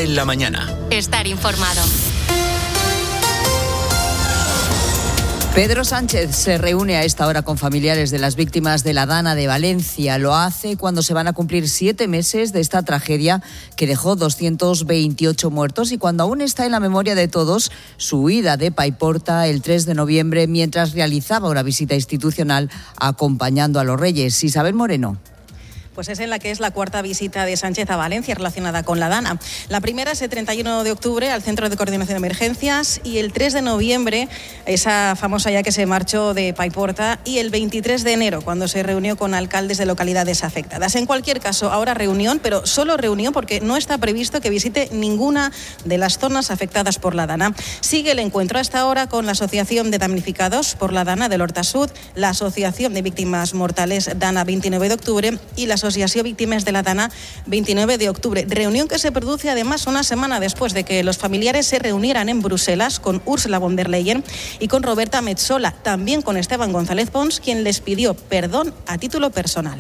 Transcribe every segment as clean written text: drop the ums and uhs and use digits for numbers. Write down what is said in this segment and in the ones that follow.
en la mañana. Estar informado. Pedro Sánchez se reúne a esta hora con familiares de las víctimas de la Dana de Valencia. Lo hace cuando se van a cumplir 7 meses de esta tragedia que dejó 228 muertos y cuando aún está en la memoria de todos su huida de Paiporta el 3 de noviembre mientras realizaba una visita institucional acompañando a los Reyes. Isabel Moreno. Pues es en la que es la cuarta visita de Sánchez a Valencia relacionada con la Dana. La primera es el 31 de octubre al Centro de Coordinación de Emergencias y el 3 de noviembre, esa famosa ya que se marchó de Paiporta, y el 23 de enero, cuando se reunió con alcaldes de localidades afectadas. En cualquier caso, ahora reunión, pero solo reunión porque no está previsto que visite ninguna de las zonas afectadas por la Dana. Sigue el encuentro hasta ahora con la Asociación de Damnificados por la Dana del Horta Sud, la Asociación de Víctimas Mortales Dana 29 de octubre y la Asociación Víctimas de la Dana 29 de octubre. Reunión que se produce además una semana después de que los familiares se reunieran en Bruselas con Ursula von der Leyen y con Roberta Metsola, también con Esteban González Pons, quien les pidió perdón a título personal.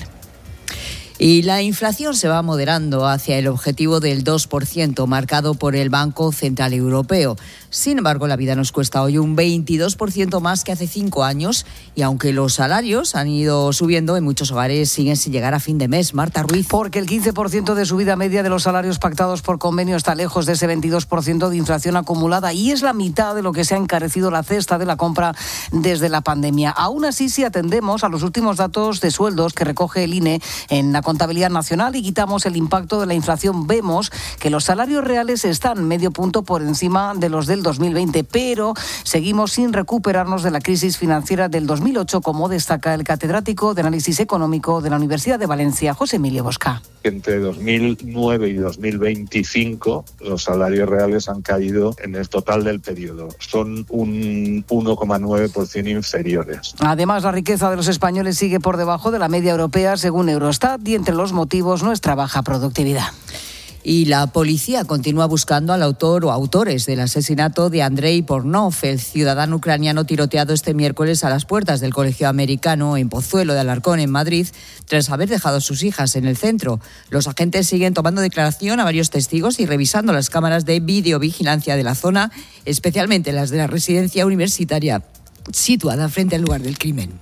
Y la inflación se va moderando hacia el objetivo del 2% marcado por el Banco Central Europeo. Sin embargo, la vida nos cuesta hoy un 22% más que hace 5 años y aunque los salarios han ido subiendo, en muchos hogares siguen sin llegar a fin de mes. Marta Ruiz. Porque el 15% de subida media de los salarios pactados por convenio está lejos de ese 22% de inflación acumulada y es la mitad de lo que se ha encarecido la cesta de la compra desde la pandemia. Aún así, si atendemos a los últimos datos de sueldos que recoge el INE en la contabilidad nacional y quitamos el impacto de la inflación, vemos que los salarios reales están medio punto por encima de los del 2020, pero seguimos sin recuperarnos de la crisis financiera del 2008, como destaca el catedrático de Análisis Económico de la Universidad de Valencia, José Emilio Bosca. Entre 2009 y 2025 los salarios reales han caído en el total del periodo. Son un 1,9% inferiores. Además, la riqueza de los españoles sigue por debajo de la media europea según Eurostat y entre los motivos nuestra baja productividad. Y la policía continúa buscando al autor o autores del asesinato de Andrei Pornov, el ciudadano ucraniano tiroteado este miércoles a las puertas del Colegio Americano en Pozuelo de Alarcón, en Madrid, tras haber dejado a sus hijas en el centro. Los agentes siguen tomando declaración a varios testigos y revisando las cámaras de videovigilancia de la zona, especialmente las de la residencia universitaria situada frente al lugar del crimen.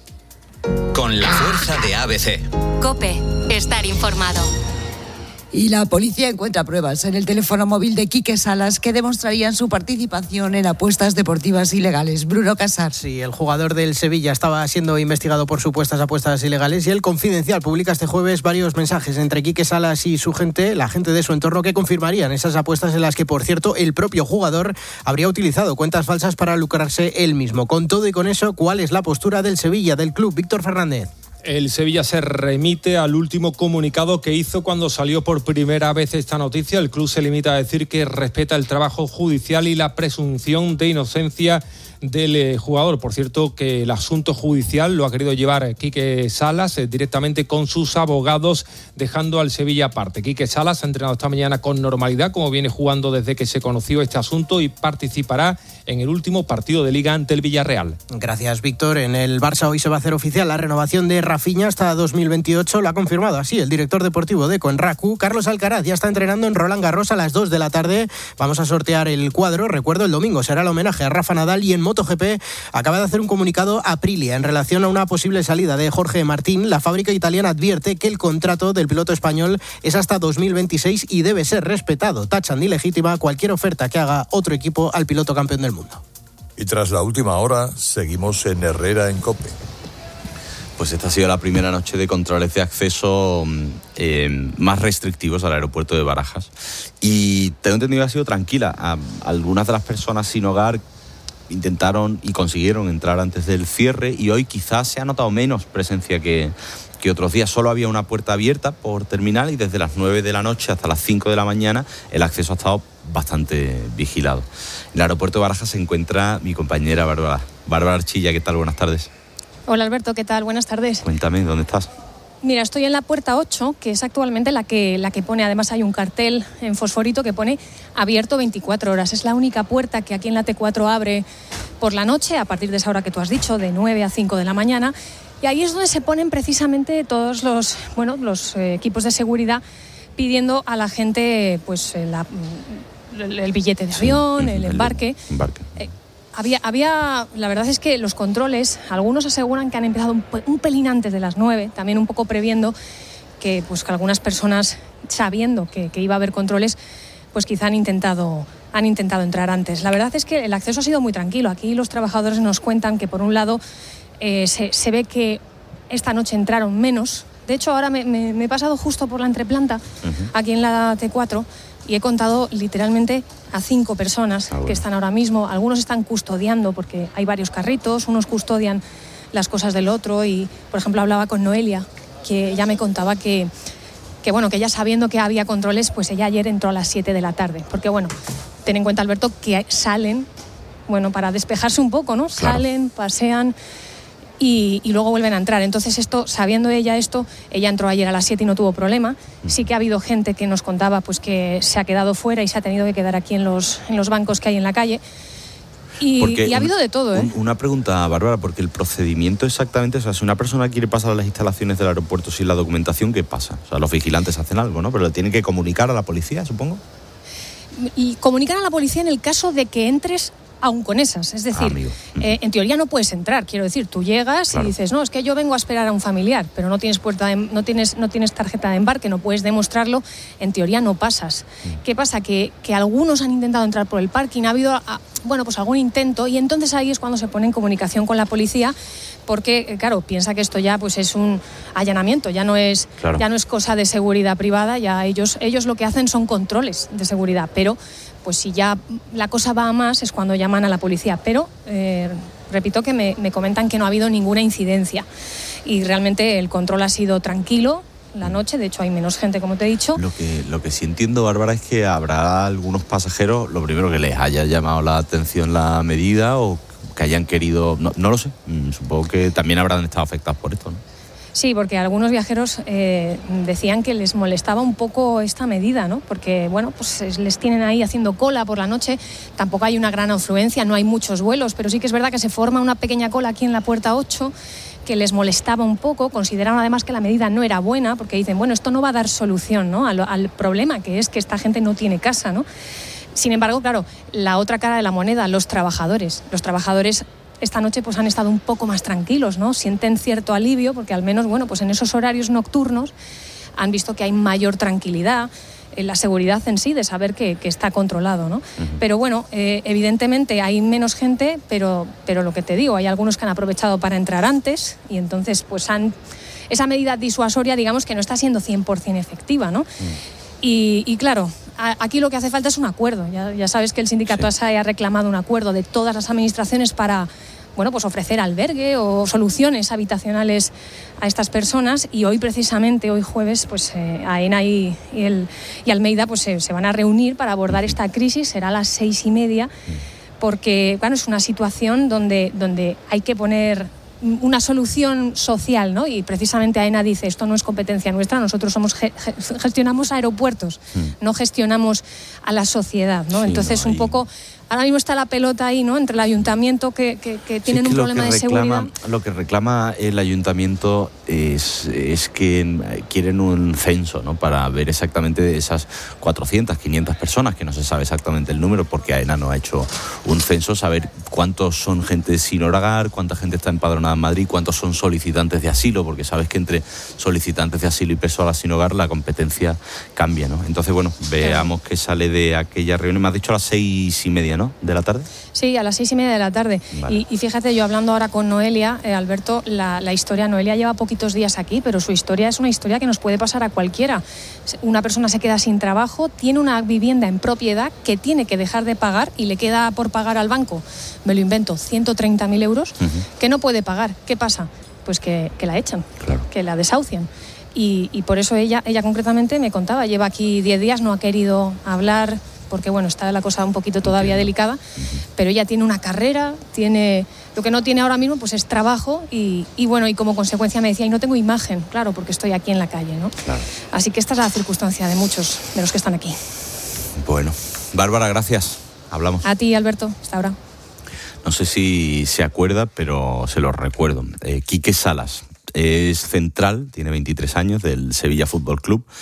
Con la fuerza de ABC. COPE. Estar informado. Y la policía encuentra pruebas en el teléfono móvil de Quique Salas que demostrarían su participación en apuestas deportivas ilegales. Bruno Casar. Sí, el jugador del Sevilla estaba siendo investigado por supuestas apuestas ilegales y el Confidencial publica este jueves varios mensajes entre Quique Salas y su gente, la gente de su entorno, que confirmarían esas apuestas en las que, por cierto, el propio jugador habría utilizado cuentas falsas para lucrarse él mismo. Con todo y con eso, ¿cuál es la postura del Sevilla, del club? Víctor Fernández. El Sevilla se remite al último comunicado que hizo cuando salió por primera vez esta noticia. El club se limita a decir que respeta el trabajo judicial y la presunción de inocencia del jugador. Por cierto, que el asunto judicial lo ha querido llevar Quique Salas directamente con sus abogados, dejando al Sevilla aparte. Quique Salas ha entrenado esta mañana con normalidad, como viene jugando desde que se conoció este asunto, y participará en el último partido de Liga ante el Villarreal. Gracias, Víctor. En el Barça hoy se va a hacer oficial la renovación de Rafinha hasta 2028. Lo ha confirmado así el director deportivo de ECO en RACU. Carlos Alcaraz ya está entrenando en Roland Garros a las 2 de la tarde. Vamos a sortear el cuadro. Recuerdo, el domingo será el homenaje a Rafa Nadal. Y en MotoGP acaba de hacer un comunicado Aprilia en relación a una posible salida de Jorge Martín. La fábrica italiana advierte que el contrato del piloto español es hasta 2026 y debe ser respetado. Tachan de ilegítima cualquier oferta que haga otro equipo al piloto campeón del mundo. Y tras la última hora, seguimos en Herrera en COPE. Pues esta ha sido la primera noche de controles de acceso más restrictivos al aeropuerto de Barajas. Y tengo entendido que ha sido tranquila. Algunas de las personas sin hogar intentaron y consiguieron entrar antes del cierre y hoy quizás se ha notado menos presencia que otros días. Solo había una puerta abierta por terminal y desde las 9 de la noche hasta las 5 de la mañana el acceso ha estado bastante vigilado. En el aeropuerto de Barajas se encuentra mi compañera Bárbara Archilla. ¿Qué tal? Buenas tardes. Hola Alberto, ¿qué tal? Buenas tardes. Cuéntame, ¿dónde estás? Mira, estoy en la puerta 8, que es actualmente la que pone, además hay un cartel en fosforito que pone abierto 24 horas. Es la única puerta que aquí en la T4 abre por la noche, a partir de esa hora que tú has dicho, de 9 a 5 de la mañana. Y ahí es donde se ponen precisamente todos los equipos de seguridad pidiendo a la gente pues el billete de avión, el embarque. La verdad es que los controles, algunos aseguran que han empezado un pelín antes de las 9, también un poco previendo que algunas personas, sabiendo que iba a haber controles, pues quizá han intentado entrar antes. La verdad es que el acceso ha sido muy tranquilo. Aquí los trabajadores nos cuentan que, por un lado, se ve que esta noche entraron menos. De hecho, ahora me he pasado justo por la entreplanta, aquí en la T4, y he contado literalmente a 5 personas que están ahora mismo. Algunos están custodiando porque hay varios carritos, unos custodian las cosas del otro y, por ejemplo, hablaba con Noelia, que ella me contaba que ella, sabiendo que había controles, pues ella ayer entró a las 7 de la tarde. Porque, ten en cuenta, Alberto, que salen, para despejarse un poco, ¿no? Claro. Salen, pasean y luego vuelven a entrar. Entonces, sabiendo ella esto, ella entró ayer a las 7 y no tuvo problema. Sí que ha habido gente que nos contaba pues que se ha quedado fuera y se ha tenido que quedar aquí en los bancos que hay en la calle. Y ha habido de todo, ¿eh? Una pregunta, Bárbara, porque el procedimiento exactamente, o sea, si una persona quiere pasar a las instalaciones del aeropuerto sin la documentación, ¿qué pasa? O sea, los vigilantes hacen algo, ¿no? Pero le tienen que comunicar a la policía, supongo. Y comunicar a la policía en el caso de que entres aún con esas. Es decir, en teoría no puedes entrar. Quiero decir, tú llegas y dices, no, es que yo vengo a esperar a un familiar, pero no tienes no tienes tarjeta de embarque, no puedes demostrarlo, en teoría no pasas. ¿Qué pasa? Que algunos han intentado entrar por el parking, ha habido algún intento, y entonces ahí es cuando se pone en comunicación con la policía, porque, claro, piensa que esto ya pues es un allanamiento, ya no es cosa de seguridad privada, ya ellos lo que hacen son controles de seguridad, pero pues si ya la cosa va a más es cuando llaman a la policía. Pero repito que me comentan que no ha habido ninguna incidencia y realmente el control ha sido tranquilo la noche. De hecho hay menos gente, como te he dicho. Lo que sí entiendo, Bárbara, es que habrá algunos pasajeros, lo primero, que les haya llamado la atención la medida o que hayan querido, no lo sé, supongo que también habrán estado afectados por esto, ¿no? Sí, porque algunos viajeros decían que les molestaba un poco esta medida, ¿no? Porque, pues les tienen ahí haciendo cola por la noche, tampoco hay una gran afluencia, no hay muchos vuelos, pero sí que es verdad que se forma una pequeña cola aquí en la puerta 8 que les molestaba un poco. Consideraron además que la medida no era buena, porque dicen, esto no va a dar solución, ¿no? al problema que es que esta gente no tiene casa, ¿no? Sin embargo, claro, la otra cara de la moneda, los trabajadores esta noche pues han estado un poco más tranquilos, ¿no? Sienten cierto alivio porque al menos, pues en esos horarios nocturnos han visto que hay mayor tranquilidad, la seguridad en sí de saber que está controlado, ¿no? Pero evidentemente hay menos gente, pero lo que te digo, hay algunos que han aprovechado para entrar antes y entonces pues esa medida disuasoria, digamos que no está siendo 100% efectiva, ¿no? Y claro, aquí lo que hace falta es un acuerdo. Ya sabes que el sindicato ASAE ha reclamado un acuerdo de todas las administraciones para pues ofrecer albergue o soluciones habitacionales a estas personas, y hoy precisamente, hoy jueves, pues AENA y Almeida pues se van a reunir para abordar esta crisis. Será a las 6:30, porque es una situación donde hay que poner una solución social, ¿no? Y precisamente AENA dice, esto no es competencia nuestra, nosotros gestionamos aeropuertos, no gestionamos a la sociedad, ¿no? Sí, entonces un poco, ahora mismo está la pelota ahí, ¿no? Entre el ayuntamiento que tienen un problema de seguridad. Lo que reclama el ayuntamiento es que quieren un censo, ¿no? Para ver exactamente esas 400, 500 personas, que no se sabe exactamente el número porque AENA no ha hecho un censo, saber cuántos son gente sin hogar, cuánta gente está empadronada en Madrid, cuántos son solicitantes de asilo, porque sabes que entre solicitantes de asilo y personas sin hogar la competencia cambia, ¿no? Entonces, veamos qué sale de aquella reunión. Me has dicho a las 6:30, ¿no? ¿De la tarde? Sí, a las 6:30 de la tarde. Vale. Y fíjate, yo hablando ahora con Noelia, Alberto, la historia, Noelia lleva poquitos días aquí, pero su historia es una historia que nos puede pasar a cualquiera. Una persona se queda sin trabajo, tiene una vivienda en propiedad que tiene que dejar de pagar y le queda por pagar al banco, me lo invento, 130.000 euros, que no puede pagar. ¿Qué pasa? Pues que la echan, que la desahucian. Y por eso ella concretamente me contaba, lleva aquí 10 días, no ha querido hablar porque está la cosa un poquito todavía delicada, pero ella tiene una carrera, lo que no tiene ahora mismo pues es trabajo y como consecuencia me decía, y no tengo imagen, claro, porque estoy aquí en la calle, ¿no? Claro. Así que esta es la circunstancia de muchos de los que están aquí. Bueno, Bárbara, gracias. Hablamos. A ti, Alberto, hasta ahora. No sé si se acuerda, pero se lo recuerdo. Quique Salas es central, tiene 23 años, del Sevilla Fútbol Club.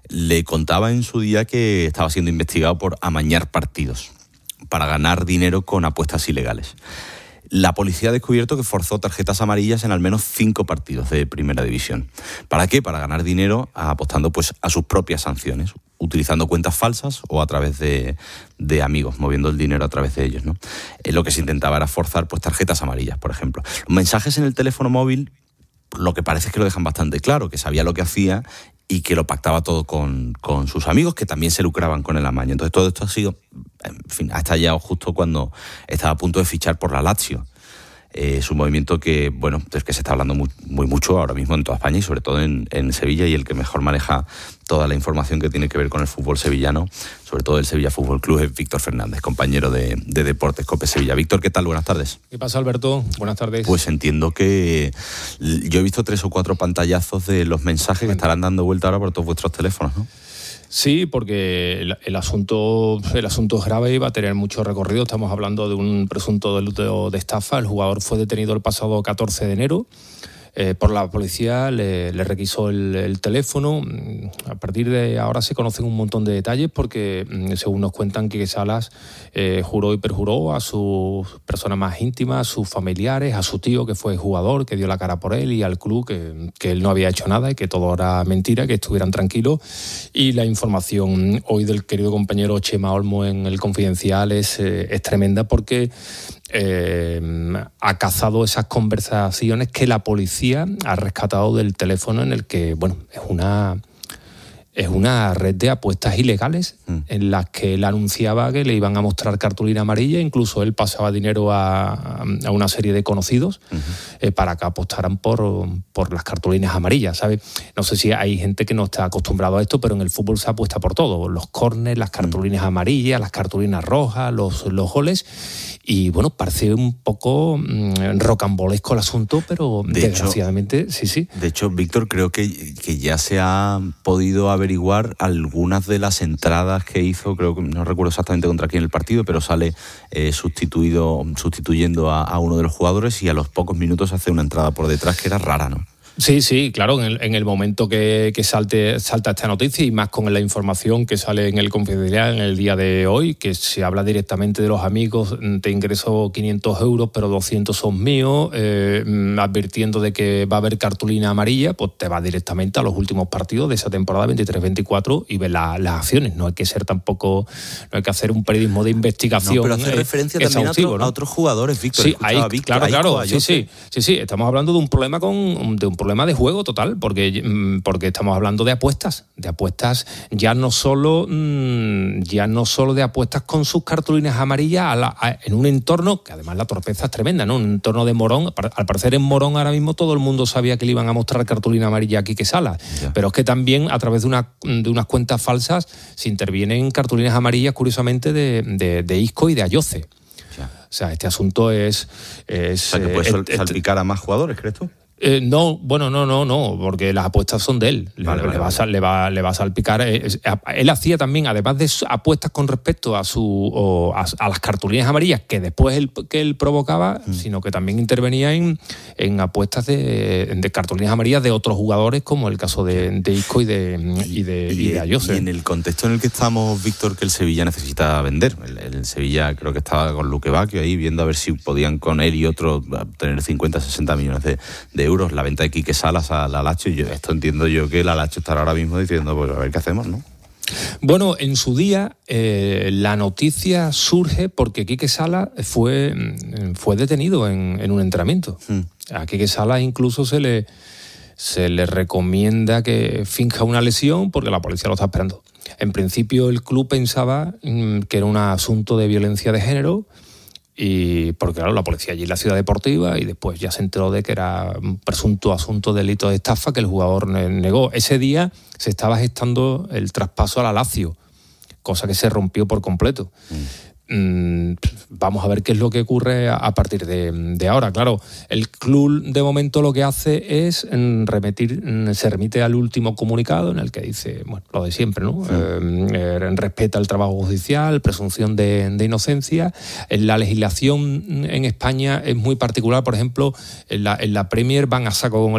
le contaba en su día que estaba siendo investigado por amañar partidos para ganar dinero con apuestas ilegales. La policía ha descubierto que forzó tarjetas amarillas en al menos 5 partidos de Primera División. ¿Para qué? Para ganar dinero apostando pues a sus propias sanciones, utilizando cuentas falsas o a través de amigos, moviendo el dinero a través de ellos, ¿no? Lo que se intentaba era forzar pues tarjetas amarillas, por ejemplo. Los mensajes en el teléfono móvil, lo que parece es que lo dejan bastante claro, que sabía lo que hacía y que lo pactaba todo con sus amigos, que también se lucraban con el amaño. Entonces todo esto ha sido, en fin, ha estallado justo cuando estaba a punto de fichar por la Lazio. Es un movimiento que, bueno, del que se está hablando muy mucho ahora mismo en toda España y sobre todo en Sevilla, y el que mejor maneja toda la información que tiene que ver con el fútbol sevillano, sobre todo el Sevilla Fútbol Club, es Víctor Fernández, compañero de Deportes COPE Sevilla. Víctor, ¿qué tal? Buenas tardes. ¿Qué pasa, Alberto? Buenas tardes. Pues entiendo que yo he visto 3 o 4 pantallazos de los mensajes que estarán dando vuelta ahora por todos vuestros teléfonos, ¿no? Sí, porque el asunto es grave y va a tener mucho recorrido. Estamos hablando de un presunto delito de estafa. El jugador fue detenido el pasado 14 de enero. Por la policía le requisó el teléfono. A partir de ahora se conocen un montón de detalles porque, según nos cuentan, Quique Salas juró y perjuró a sus personas más íntimas, a sus familiares, a su tío, que fue jugador, que dio la cara por él, y al club, que él no había hecho nada y que todo era mentira, que estuvieran tranquilos. Y la información hoy del querido compañero Chema Olmo en El Confidencial es tremenda porque ha cazado esas conversaciones que la policía ha rescatado del teléfono, en el que, bueno, es una red de apuestas ilegales en las que él anunciaba que le iban a mostrar cartulina amarilla. Incluso él pasaba dinero a una serie de conocidos para que apostaran por las cartulinas amarillas, ¿sabes? No sé si hay gente que no está acostumbrado a esto, pero en el fútbol se apuesta por todo: los córners, las cartulinas amarillas, las cartulinas rojas, los goles. Y bueno, parece un poco rocambolesco el asunto, pero desgraciadamente sí. De hecho, Víctor, creo que ya se ha podido averiguar algunas de las entradas que hizo, creo que no recuerdo exactamente contra quién el partido, pero sale sustituyendo a uno de los jugadores, y a los pocos minutos hace una entrada por detrás que era rara, ¿no? Sí, claro, en el momento que salta esta noticia, y más con la información que sale en El Confidencial en el día de hoy, que se habla directamente de los amigos: te ingreso 500 euros, pero 200 son míos, advirtiendo de que va a haber cartulina amarilla, pues te vas directamente a los últimos partidos de esa temporada 23-24 y ves las acciones. No hay que ser tampoco, no hay que hacer un periodismo de investigación. No, pero hace referencia también a otros jugadores, Víctor. Sí, claro, sí. Estamos hablando de un problema problema de juego total, porque estamos hablando de apuestas ya no solo de apuestas con sus cartulinas amarillas en un entorno que además la torpeza es tremenda, ¿no? Un entorno de Morón. Al parecer en Morón ahora mismo todo el mundo sabía que le iban a mostrar cartulina amarilla a Quique Salas, pero es que también a través de unas cuentas falsas se intervienen cartulinas amarillas, curiosamente, de Isco y de Ayoce. O sea, este asunto es... O sea, que puede salpicar a más jugadores, ¿crees tú? No, porque las apuestas son de él. Le va a salpicar. Él hacía también, además de apuestas con respecto a las cartulinas amarillas que después él provocaba, sino que también intervenía en apuestas de cartulinas amarillas de otros jugadores, como el caso de Isco y de Ayoce. Y en el contexto en el que estamos, Víctor, que el Sevilla necesita vender. El Sevilla creo que estaba con Luque Bacchio ahí viendo a ver si podían con él y otro tener 50-60 millones de euros. La venta de Quique Salas a la Lazio, entiendo yo que la Lazio estará ahora mismo diciendo, pues a ver qué hacemos, ¿no? Bueno, en su día la noticia surge porque Quique Salas fue detenido en un entrenamiento. A Quique Salas incluso se le recomienda que finja una lesión porque la policía lo está esperando. En principio el club pensaba que era un asunto de violencia de género, y porque claro, la policía allí en la ciudad deportiva, y después ya se enteró de que era un presunto asunto de delito de estafa que el jugador negó. Ese día se estaba gestando el traspaso a la Lazio, cosa que se rompió por completo. Vamos a ver qué es lo que ocurre a partir de ahora. Claro, el club de momento lo que hace es se remite al último comunicado, en el que dice, bueno, lo de siempre, ¿no? Respeta el trabajo judicial, presunción de inocencia. La legislación en España es muy particular. Por ejemplo, en la Premier van a saco con el tema.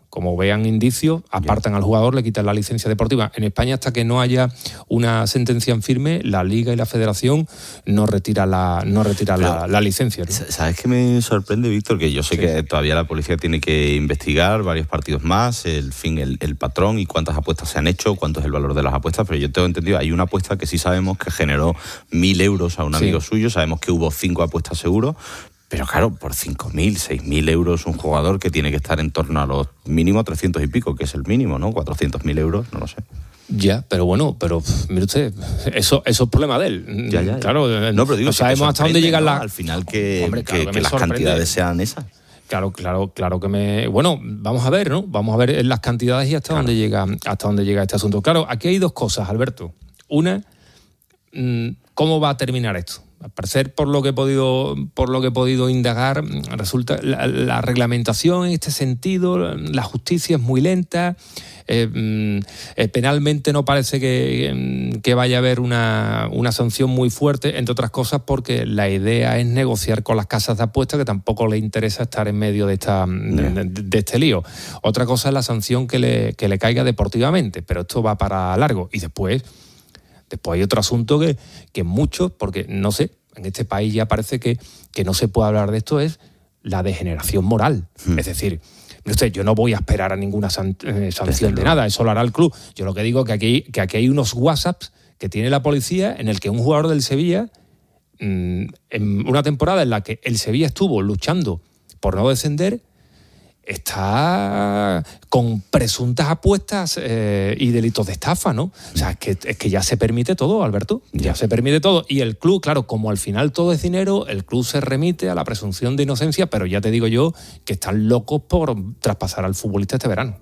como vean indicios, apartan al jugador, le quitan la licencia deportiva. En España, hasta que no haya una sentencia en firme, la Liga y la Federación no retira la licencia, ¿no? ¿Sabes qué me sorprende, Víctor? Que yo sé que todavía la policía tiene que investigar varios partidos más, el patrón y cuántas apuestas se han hecho, cuánto es el valor de las apuestas, pero yo tengo entendido, hay una apuesta que sí sabemos que generó 1.000 euros a un amigo suyo, sabemos que hubo 5 apuestas seguro. Pero claro, por 5.000, 6.000 euros un jugador que tiene que estar en torno a los mínimo 300 y pico, que es el mínimo, ¿no? 400.000 euros, no lo sé. Ya, pero bueno, mire usted, eso es problema de él. Ya. Claro, no, pero digo, no sabemos hasta dónde llegan las... Al final que las cantidades sean esas. Claro que me... Bueno, vamos a ver, ¿no? Vamos a ver las cantidades y hasta dónde llega este asunto. Claro, aquí hay dos cosas, Alberto. Una, ¿cómo va a terminar esto? Al parecer, por lo que he podido indagar, resulta la reglamentación en este sentido, la justicia es muy lenta, penalmente no parece que vaya a haber una sanción muy fuerte, entre otras cosas porque la idea es negociar con las casas de apuestas, que tampoco les interesa estar en medio de este lío. Otra cosa es la sanción que le caiga deportivamente, pero esto va para largo. Y después hay otro asunto que muchos, porque no sé, en este país ya parece que no se puede hablar de esto, es la degeneración moral. Es decir, usted, yo no voy a esperar a ninguna sanción de nada, eso lo hará el club. Yo lo que digo es que aquí hay unos WhatsApps que tiene la policía en el que un jugador del Sevilla, en una temporada en la que el Sevilla estuvo luchando por no descender, está con presuntas apuestas y delitos de estafa, ¿no? O sea, es que ya se permite todo, Alberto. Ya se permite todo. Y el club, claro, como al final todo es dinero, el club se remite a la presunción de inocencia, pero ya te digo yo que están locos por traspasar al futbolista este verano.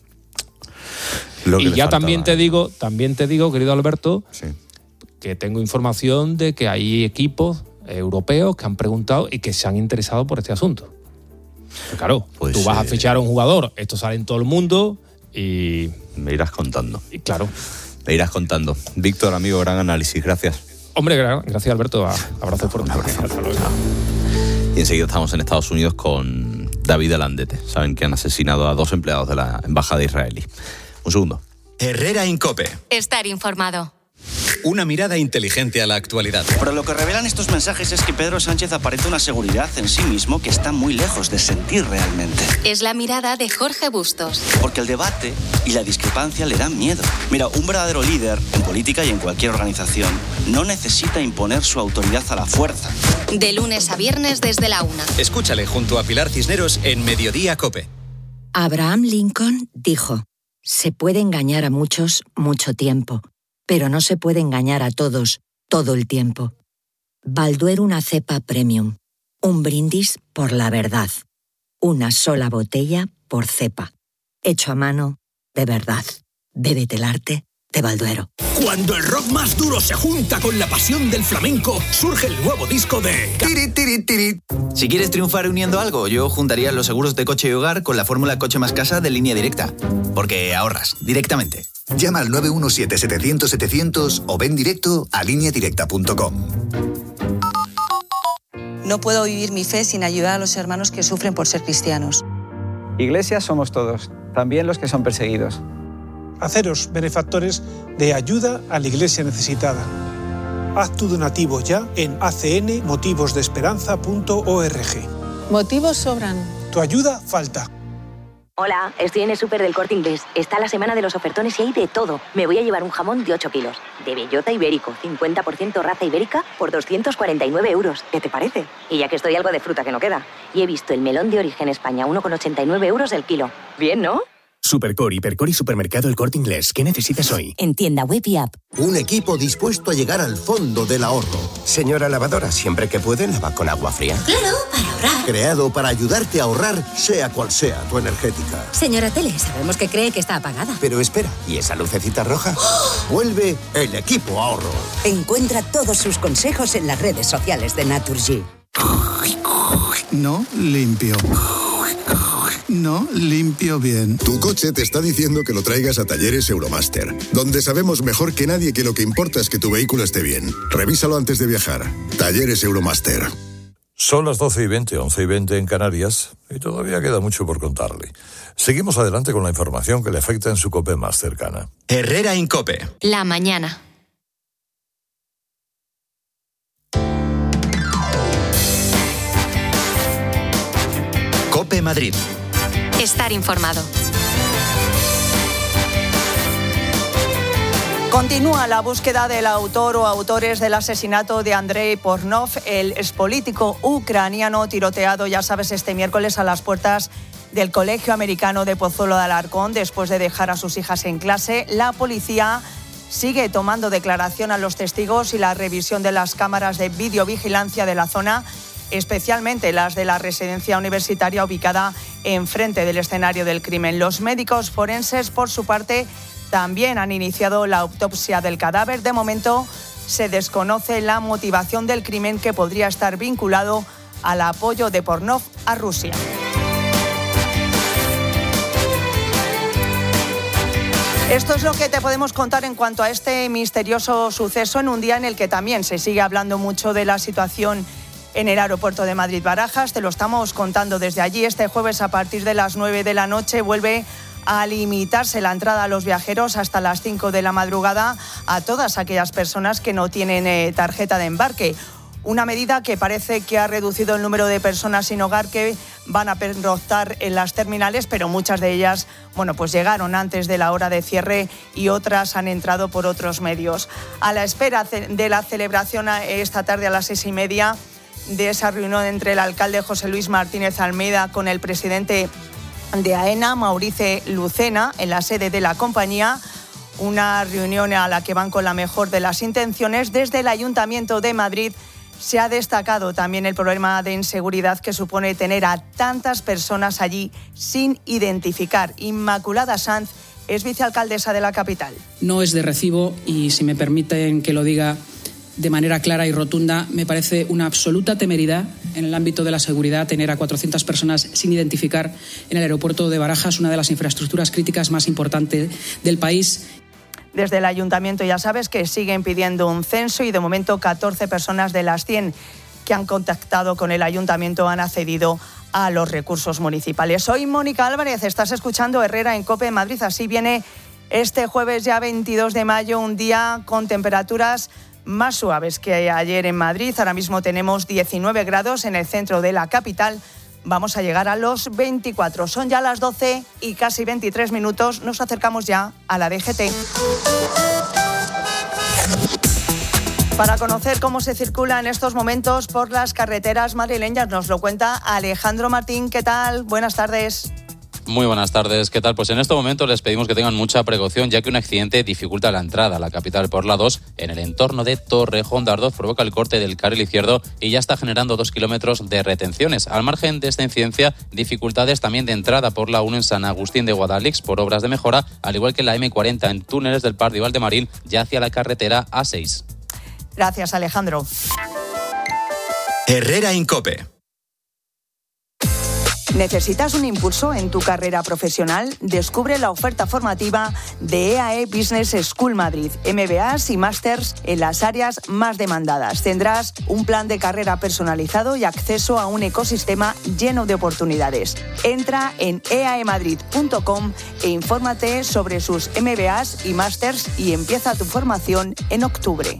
Y ya también te digo, querido Alberto, que tengo información de que hay equipos europeos que han preguntado y que se han interesado por este asunto. Claro, pues, tú vas a fichar a un jugador, esto sale en todo el mundo y... Me irás contando. Y claro. Me irás contando. Víctor, amigo, gran análisis, gracias. Hombre, gracias, Alberto. Abrazo fuerte. Hasta luego. Y enseguida estamos en Estados Unidos con David Alandete. Saben que han asesinado a 2 empleados de la embajada israelí. Un segundo. Herrera Incope. Estar informado. Una mirada inteligente a la actualidad. Pero lo que revelan estos mensajes es que Pedro Sánchez aparenta una seguridad en sí mismo que está muy lejos de sentir realmente. Es la mirada de Jorge Bustos. Porque el debate y la discrepancia le dan miedo. Mira, un verdadero líder, en política y en cualquier organización, no necesita imponer su autoridad a la fuerza. De lunes a viernes desde la 1. Escúchale junto a Pilar Cisneros en Mediodía Cope. Abraham Lincoln dijo: se puede engañar a muchos mucho tiempo, pero no se puede engañar a todos todo el tiempo. Balduero, una cepa premium. Un brindis por la verdad. Una sola botella por cepa. Hecho a mano, de verdad. Bébete el arte de Balduero. Cuando el rock más duro se junta con la pasión del flamenco, surge el nuevo disco de... Tiri, tiri, tiri. Si quieres triunfar uniendo algo, yo juntaría los seguros de coche y hogar con la fórmula Coche más Casa de Línea Directa. Porque ahorras directamente. Llama al 917-700-700 o ven directo a lineadirecta.com. No puedo vivir mi fe sin ayudar a los hermanos que sufren por ser cristianos. Iglesia somos todos, también los que son perseguidos. Haceros benefactores de ayuda a la Iglesia necesitada. Haz tu donativo ya en acnmotivosdeesperanza.org. Motivos sobran. Tu ayuda falta. Hola, estoy en el súper del Corte Inglés. Está la semana de los ofertones y hay de todo. Me voy a llevar un jamón de 8 kilos, de bellota ibérico, 50% raza ibérica, por 249 euros. ¿Qué te parece? Y ya que estoy, algo de fruta que no queda. Y he visto el melón de origen España, 1,89 euros el kilo. Bien, ¿no? Supercore, Hipercore y Supermercado El Corte Inglés. ¿Qué necesitas hoy? En tienda web y app. Un equipo dispuesto a llegar al fondo del ahorro. Señora lavadora, siempre que puede, lava con agua fría. Claro, para ahorrar. Creado para ayudarte a ahorrar, sea cual sea tu energética. Señora Tele, sabemos que cree que está apagada. Pero espera, ¿y esa lucecita roja? ¡Oh! Vuelve el equipo ahorro. Encuentra todos sus consejos en las redes sociales de Naturgy. No limpio. No limpio bien. Tu coche te está diciendo que lo traigas a Talleres Euromaster, donde sabemos mejor que nadie que lo que importa es que tu vehículo esté bien. Revísalo antes de viajar. Talleres Euromaster. Son las 12:20, 11:20 en Canarias, y todavía queda mucho por contarle. Seguimos adelante con la información que le afecta en su COPE más cercana. Herrera Incope. La mañana. COPE Madrid. Estar informado. Continúa la búsqueda del autor o autores del asesinato de Andrei Pornov, el expolítico ucraniano tiroteado, ya sabes, este miércoles a las puertas del Colegio Americano de Pozuelo de Alarcón, después de dejar a sus hijas en clase. La policía sigue tomando declaración a los testigos y la revisión de las cámaras de videovigilancia de la zona, especialmente las de la residencia universitaria ubicada enfrente del escenario del crimen. Los médicos forenses, por su parte, también han iniciado la autopsia del cadáver. De momento, se desconoce la motivación del crimen, que podría estar vinculado al apoyo de Pornov a Rusia. Esto es lo que te podemos contar en cuanto a este misterioso suceso, en un día en el que también se sigue hablando mucho de la situación en el aeropuerto de Madrid-Barajas. Te lo estamos contando desde allí. Este jueves, a partir de las 9 de la noche, vuelve a limitarse la entrada a los viajeros hasta las 5 de la madrugada a todas aquellas personas que no tienen tarjeta de embarque. Una medida que parece que ha reducido el número de personas sin hogar que van a pernoctar en las terminales, pero muchas de ellas, pues llegaron antes de la hora de cierre y otras han entrado por otros medios. A la espera de la celebración esta tarde a las 6:30 de esa reunión entre el alcalde José Luis Martínez Almeida con el presidente de AENA, Maurice Lucena, en la sede de la compañía, una reunión a la que van con la mejor de las intenciones. Desde el Ayuntamiento de Madrid se ha destacado también el problema de inseguridad que supone tener a tantas personas allí sin identificar. Inmaculada Sanz es vicealcaldesa de la capital. No es de recibo y, si me permiten que lo diga de manera clara y rotunda, me parece una absoluta temeridad en el ámbito de la seguridad tener a 400 personas sin identificar en el aeropuerto de Barajas, una de las infraestructuras críticas más importantes del país. Desde el ayuntamiento ya sabes que siguen pidiendo un censo y de momento 14 personas de las 100 que han contactado con el ayuntamiento han accedido a los recursos municipales. Soy Mónica Álvarez, estás escuchando Herrera en COPE Madrid. Así viene este jueves ya 22 de mayo, un día con temperaturas más suaves que ayer en Madrid. Ahora mismo tenemos 19 grados en el centro de la capital. Vamos a llegar a los 24. Son ya las 12 y casi 23 minutos. Nos acercamos ya a la DGT. Para conocer cómo se circula en estos momentos por las carreteras madrileñas, nos lo cuenta Alejandro Martín. ¿Qué tal? Buenas tardes. Muy buenas tardes, ¿qué tal? Pues en este momento les pedimos que tengan mucha precaución, ya que un accidente dificulta la entrada a la capital por la 2 en el entorno de Torrejón de Ardoz, provoca el corte del carril izquierdo y ya está generando 2 kilómetros de retenciones. Al margen de esta incidencia, dificultades también de entrada por la 1 en San Agustín de Guadalix por obras de mejora, al igual que la M40 en túneles del Pardo y Valdemaril, ya hacia la carretera A6. Gracias, Alejandro. Herrera Incope. ¿Necesitas un impulso en tu carrera profesional? Descubre la oferta formativa de EAE Business School Madrid, MBAs y másters en las áreas más demandadas. Tendrás un plan de carrera personalizado y acceso a un ecosistema lleno de oportunidades. Entra en eaemadrid.com e infórmate sobre sus MBAs y másters y empieza tu formación en octubre.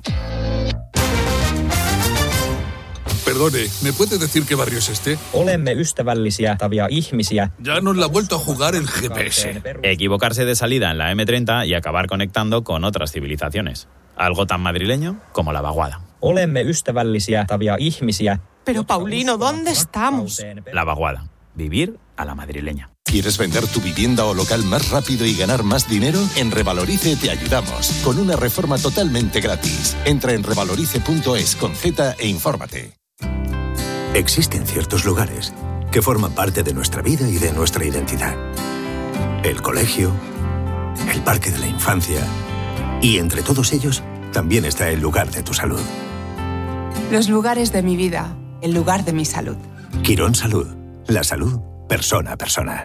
Perdone, ¿me puede decir qué barrio es este? Olemme ystävällisiä tavia ihmisiä. Ya nos la ha vuelto a jugar el GPS. Equivocarse de salida en la M30 y acabar conectando con otras civilizaciones. Algo tan madrileño como la vaguada. Olemme ystävällisiä tavia ihmisiä. Pero Paulino, ¿dónde estamos? La vaguada. Vivir a la madrileña. ¿Quieres vender tu vivienda o local más rápido y ganar más dinero? En Revalorice te ayudamos, con una reforma totalmente gratis. Entra en revalorice.es con Z e infórmate. Existen ciertos lugares que forman parte de nuestra vida y de nuestra identidad. El colegio, el parque de la infancia y entre todos ellos también está el lugar de tu salud. Los lugares de mi vida, el lugar de mi salud. Quirón Salud, la salud persona a persona.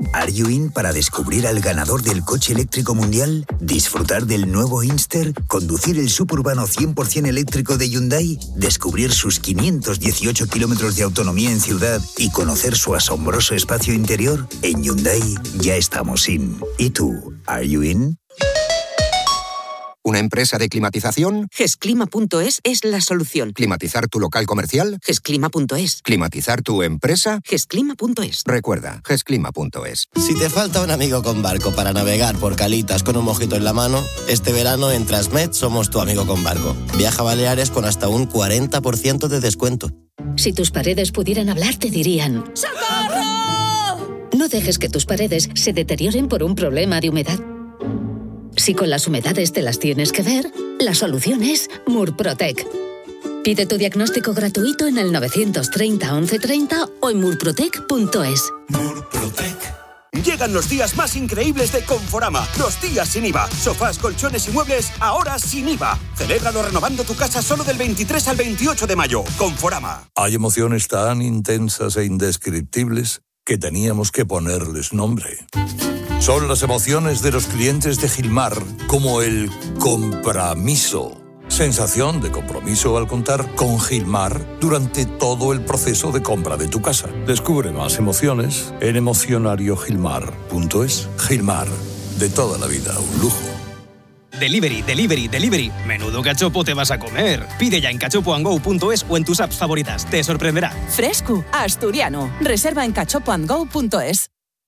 ¿Are you in para descubrir al ganador del coche eléctrico mundial? ¿Disfrutar del nuevo Inster? ¿Conducir el suburbano 100% eléctrico de Hyundai? ¿Descubrir sus 518 kilómetros de autonomía en ciudad y conocer su asombroso espacio interior? En Hyundai ya estamos in. ¿Y tú? ¿Are you in? ¿Una empresa de climatización? Gesclima.es es la solución. ¿Climatizar tu local comercial? Gesclima.es. ¿Climatizar tu empresa? Gesclima.es. Recuerda, gesclima.es. Si te falta un amigo con barco para navegar por calitas con un mojito en la mano, este verano en Transmed somos tu amigo con barco. Viaja a Baleares con hasta un 40% de descuento. Si tus paredes pudieran hablar, te dirían: ¡socorro! No dejes que tus paredes se deterioren por un problema de humedad. Si con las humedades te las tienes que ver, la solución es Murprotec. Pide tu diagnóstico gratuito en el 930 1130 o en murprotec.es. Murprotec. Llegan los días más increíbles de Conforama. 2 días sin IVA. Sofás, colchones y muebles ahora sin IVA. Celébralo renovando tu casa solo del 23 al 28 de mayo. Conforama. Hay emociones tan intensas e indescriptibles que teníamos que ponerles nombre. Son las emociones de los clientes de Gilmar, como el compromiso. Sensación de compromiso al contar con Gilmar durante todo el proceso de compra de tu casa. Descubre más emociones en emocionariogilmar.es. Gilmar, de toda la vida, un lujo. Delivery, delivery, delivery. Menudo cachopo te vas a comer. Pide ya en cachopoandgo.es o en tus apps favoritas. Te sorprenderá. Fresco, asturiano. Reserva en cachopoandgo.es.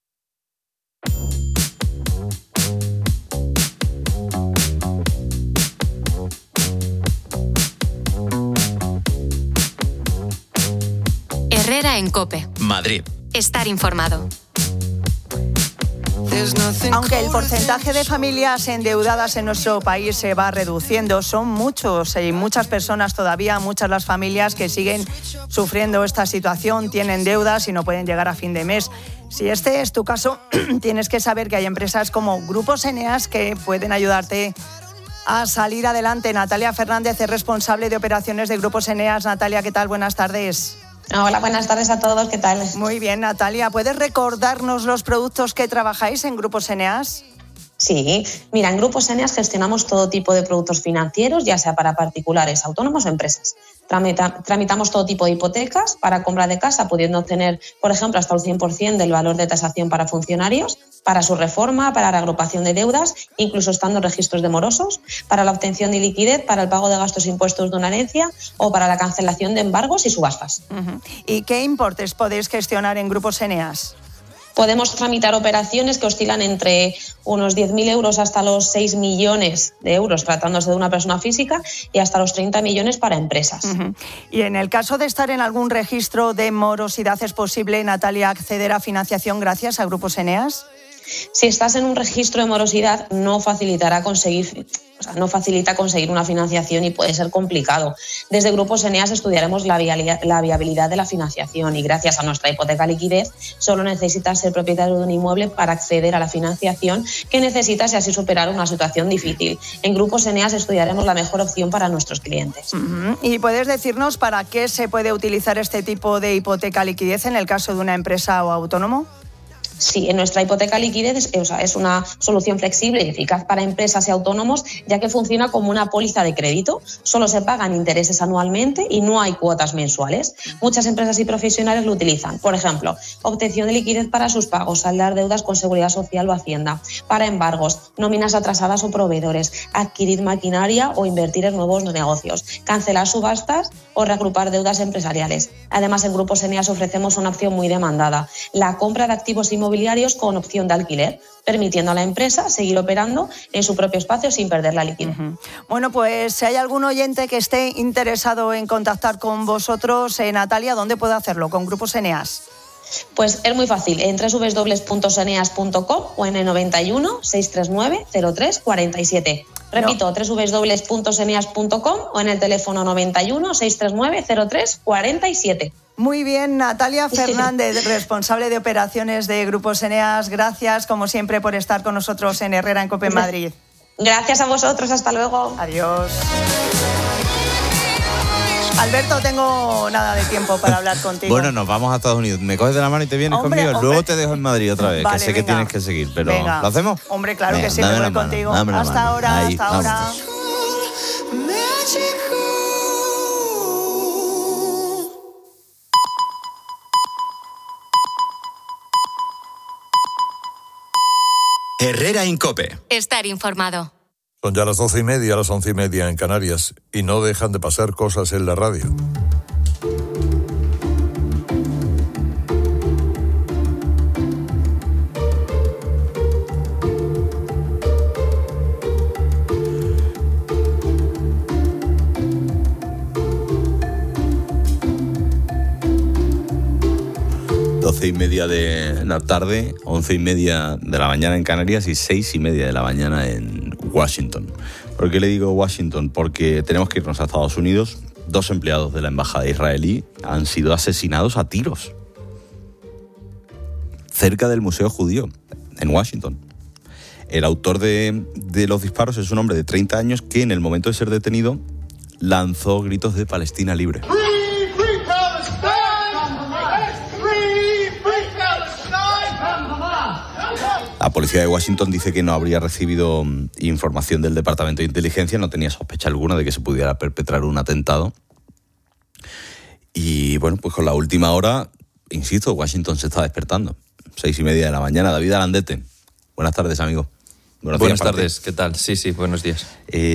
Herrera en COPE. Madrid. Estar informado. Aunque el porcentaje de familias endeudadas en nuestro país se va reduciendo, son muchos y muchas personas todavía, muchas las familias que siguen sufriendo esta situación, tienen deudas y no pueden llegar a fin de mes. Si este es tu caso, tienes que saber que hay empresas como Grupos Eneas que pueden ayudarte a salir adelante. Natalia Fernández es responsable de operaciones de Grupos Eneas. Natalia, ¿qué tal? Buenas tardes. Hola, buenas tardes a todos, ¿qué tal? Muy bien, Natalia, ¿puedes recordarnos los productos que trabajáis en Grupos Eneas? Sí, mira, en Grupos Eneas gestionamos todo tipo de productos financieros, ya sea para particulares, autónomos o empresas. Tramitamos todo tipo de hipotecas para compra de casa, pudiendo obtener, por ejemplo, hasta el 100% del valor de tasación para funcionarios, para su reforma, para la agrupación de deudas, incluso estando en registros de morosos, para la obtención de liquidez, para el pago de gastos e impuestos de una herencia o para la cancelación de embargos y subastas. ¿Y qué importes podéis gestionar en Grupos Eneas? Podemos tramitar operaciones que oscilan entre unos 10.000 euros hasta los 6 millones de euros tratándose de una persona física y hasta los 30 millones para empresas. Y en el caso de estar en algún registro de morosidad, ¿es posible, Natalia, acceder a financiación gracias a Grupos Eneas? Si estás en un registro de morosidad, no facilita conseguir una financiación y puede ser complicado. Desde Grupos Eneas estudiaremos la viabilidad de la financiación y gracias a nuestra hipoteca liquidez solo necesitas ser propietario de un inmueble para acceder a la financiación que necesitas y así superar una situación difícil. En Grupos Eneas estudiaremos la mejor opción para nuestros clientes. ¿Y puedes decirnos para qué se puede utilizar este tipo de hipoteca liquidez en el caso de una empresa o autónomo? Sí, en nuestra hipoteca liquidez es una solución flexible y eficaz para empresas y autónomos, ya que funciona como una póliza de crédito. Solo se pagan intereses anualmente y no hay cuotas mensuales. Muchas empresas y profesionales lo utilizan. Por ejemplo, obtención de liquidez para sus pagos, saldar deudas con Seguridad Social o Hacienda, para embargos, nóminas atrasadas o proveedores, adquirir maquinaria o invertir en nuevos negocios, cancelar subastas o reagrupar deudas empresariales. Además, en Grupos Eneas ofrecemos una opción muy demandada: la compra de activos inmobiliarios con opción de alquiler, permitiendo a la empresa seguir operando en su propio espacio sin perder la liquidez. Bueno, pues si hay algún oyente que esté interesado en contactar con vosotros, Natalia, ¿dónde puede hacerlo? ¿Con Grupos Eneas? Pues es muy fácil, en www.eneas.com o en el 91 639 03 47. Repito, www.eneas.com o en el teléfono 91 639 03 47. Muy bien, Natalia Fernández, responsable de operaciones de Grupos Eneas. Gracias, como siempre, por estar con nosotros en Herrera en COPE Madrid. Gracias a vosotros, hasta luego. Adiós. Alberto, tengo nada de tiempo para hablar contigo. Bueno, nos vamos a Estados Unidos. Me coges de la mano y te vienes conmigo. Luego te dejo en Madrid otra vez, Vale, que sé que tienes que seguir, pero venga. ¿lo hacemos? Hombre, claro Venga, que sí, me dame voy la mano, contigo. dame la Hasta mano. ahora, Ahí, hasta ahora. vamos. Herrera Incope. Estar informado. Son ya las 12:30, las 11:30 en Canarias, y no dejan de pasar cosas en la radio. Doce y media de la tarde, 11:30 de la mañana en Canarias y 6:30 de la mañana en Washington. ¿Por qué le digo Washington? Porque tenemos que irnos a Estados Unidos. 2 empleados de la embajada israelí han sido asesinados a tiros cerca del Museo Judío, en Washington. El autor de los disparos es un hombre de 30 años que en el momento de ser detenido lanzó gritos de Palestina libre. La policía de Washington dice que no habría recibido información del Departamento de Inteligencia, no tenía sospecha alguna de que se pudiera perpetrar un atentado. Y bueno, pues con la última hora, insisto, Washington se está despertando. 6:30 de la mañana. David Alandete, buenas tardes, amigo. Buenas tardes, ¿qué tal? Sí, buenos días.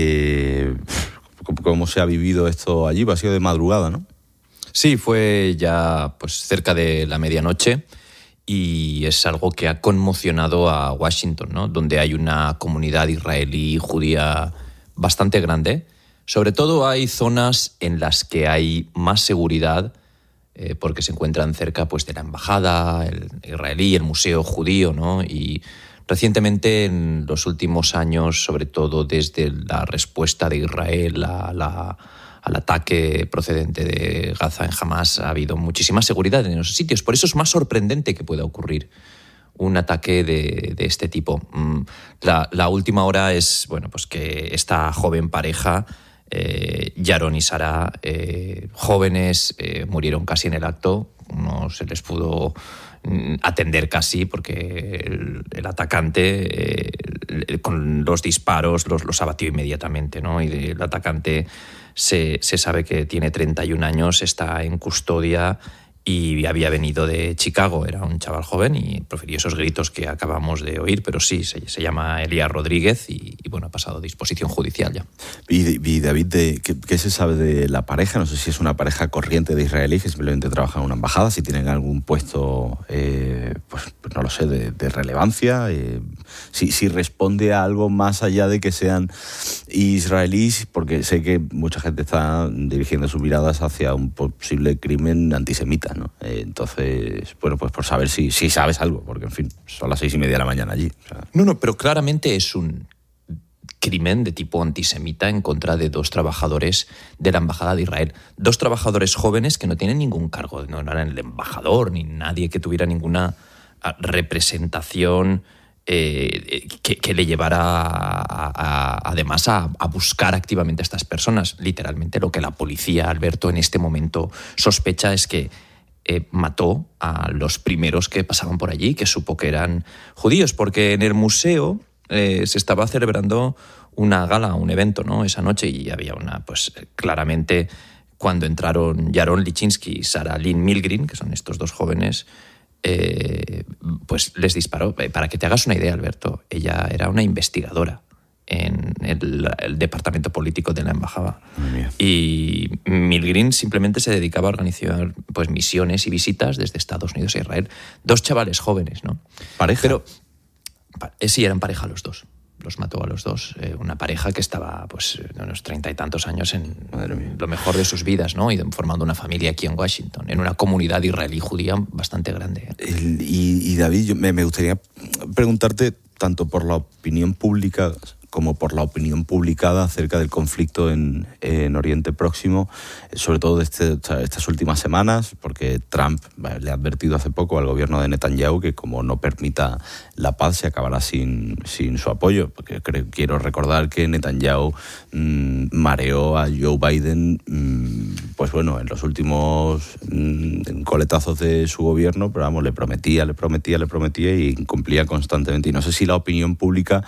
¿Cómo se ha vivido esto allí? Ha sido de madrugada, ¿no? Sí, fue ya pues cerca de la medianoche. Y es algo que ha conmocionado a Washington, ¿no? Donde hay una comunidad israelí judía bastante grande. Sobre todo hay zonas en las que hay más seguridad porque se encuentran cerca pues, de la embajada el israelí, el museo judío, ¿no? Y recientemente, en los últimos años, sobre todo desde la respuesta de Israel al ataque procedente de Gaza en Hamas, ha habido muchísima seguridad en esos sitios. Por eso es más sorprendente que pueda ocurrir un ataque de este tipo. La última hora es pues que esta joven pareja, Yaron y Sara, jóvenes, murieron casi en el acto. No se les pudo atender casi porque el atacante con los disparos los abatió inmediatamente, ¿no? Y el atacante se sabe que tiene 31 años, está en custodia y había venido de Chicago. Era un chaval joven y profirió esos gritos que acabamos de oír, pero sí, se llama Elías Rodríguez y ha pasado a disposición judicial ya. Y David, ¿qué se sabe de la pareja? No sé si es una pareja corriente de israelíes que simplemente trabajan en una embajada, si tienen algún puesto, pues no lo sé, de relevancia, si responde a algo más allá de que sean israelíes, porque sé que mucha gente está dirigiendo sus miradas hacia un posible crimen antisemita, ¿no? Entonces, pues por saber si sabes algo, porque en fin, son las 6:30 de la mañana allí. O sea. No, pero claramente es un crimen de tipo antisemita en contra de 2 trabajadores de la Embajada de Israel. 2 trabajadores jóvenes que no tienen ningún cargo, no eran el embajador ni nadie que tuviera ninguna representación que le llevara además a buscar activamente a estas personas. Literalmente lo que la policía, Alberto, en este momento sospecha es que mató a los primeros que pasaban por allí, que supo que eran judíos, porque en el museo se estaba celebrando una gala, un evento, ¿no? Esa noche, y había pues claramente cuando entraron Yaron Lichinsky y Sarah Lynn Milgren, que son estos 2 jóvenes, pues les disparó. Para que te hagas una idea, Alberto, ella era una investigadora en el departamento político de la embajada. Y Milgren simplemente se dedicaba a organizar pues misiones y visitas desde Estados Unidos a Israel. 2 chavales jóvenes, ¿no? ¿Pareja? Pero sí, eran pareja los 2. Los mató a los 2. Una pareja que estaba pues de unos 30 y tantos años en lo mejor de sus vidas, ¿no? Y formando una familia aquí en Washington, en una comunidad israelí judía bastante grande. Y David, me gustaría preguntarte, tanto por la opinión pública como por la opinión publicada acerca del conflicto en Oriente Próximo, sobre todo de estas últimas semanas, porque Trump le ha advertido hace poco al gobierno de Netanyahu que como no permita la paz se acabará sin su apoyo, porque quiero recordar que Netanyahu mareó a Joe Biden pues bueno, en los últimos coletazos de su gobierno, pero vamos, le prometía y incumplía constantemente. Y no sé si la opinión pública,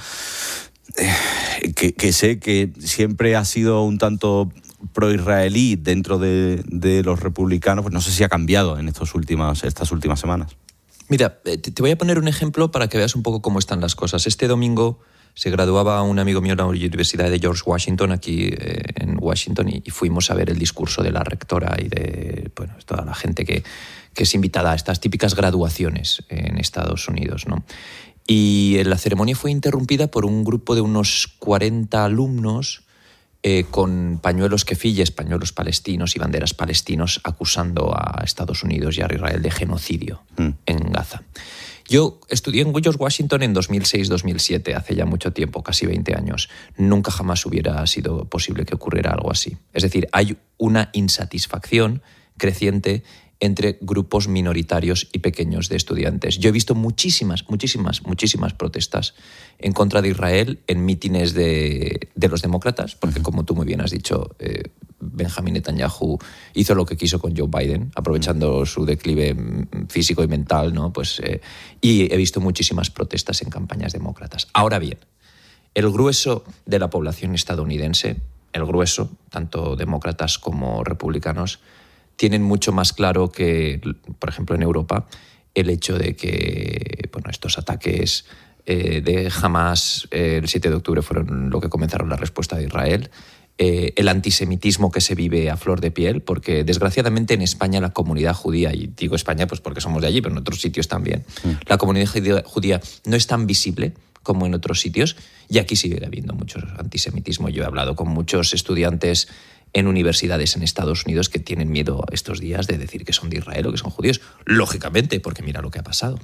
que sé que siempre ha sido un tanto pro-israelí dentro de los republicanos, pues no sé si ha cambiado en estas últimas semanas. Mira, te voy a poner un ejemplo para que veas un poco cómo están las cosas. Este domingo se graduaba un amigo mío en la Universidad de George Washington, aquí en Washington, y fuimos a ver el discurso de la rectora y de toda la gente que es invitada a estas típicas graduaciones en Estados Unidos, ¿no? Y la ceremonia fue interrumpida por un grupo de unos 40 alumnos con pañuelos kefiyes, pañuelos palestinos y banderas palestinos, acusando a Estados Unidos y a Israel de genocidio en Gaza. Yo estudié en George Washington en 2006-2007, hace ya mucho tiempo, casi 20 años. Nunca jamás hubiera sido posible que ocurriera algo así. Es decir, hay una insatisfacción creciente entre grupos minoritarios y pequeños de estudiantes. Yo he visto muchísimas protestas en contra de Israel en mítines de los demócratas, porque como tú muy bien has dicho, Benjamin Netanyahu hizo lo que quiso con Joe Biden, aprovechando su declive físico y mental, ¿no? Y he visto muchísimas protestas en campañas demócratas. Ahora bien, el grueso de la población estadounidense, el grueso, tanto demócratas como republicanos, tienen mucho más claro que, por ejemplo, en Europa, el hecho de que estos ataques de Hamas el 7 de octubre fueron lo que comenzaron la respuesta de Israel, el antisemitismo que se vive a flor de piel, porque desgraciadamente en España la comunidad judía, y digo España pues porque somos de allí, pero en otros sitios también, la comunidad judía no es tan visible como en otros sitios, y aquí sigue habiendo mucho antisemitismo. Yo he hablado con muchos estudiantes en universidades en Estados Unidos que tienen miedo estos días de decir que son de Israel o que son judíos, lógicamente, porque mira lo que ha pasado.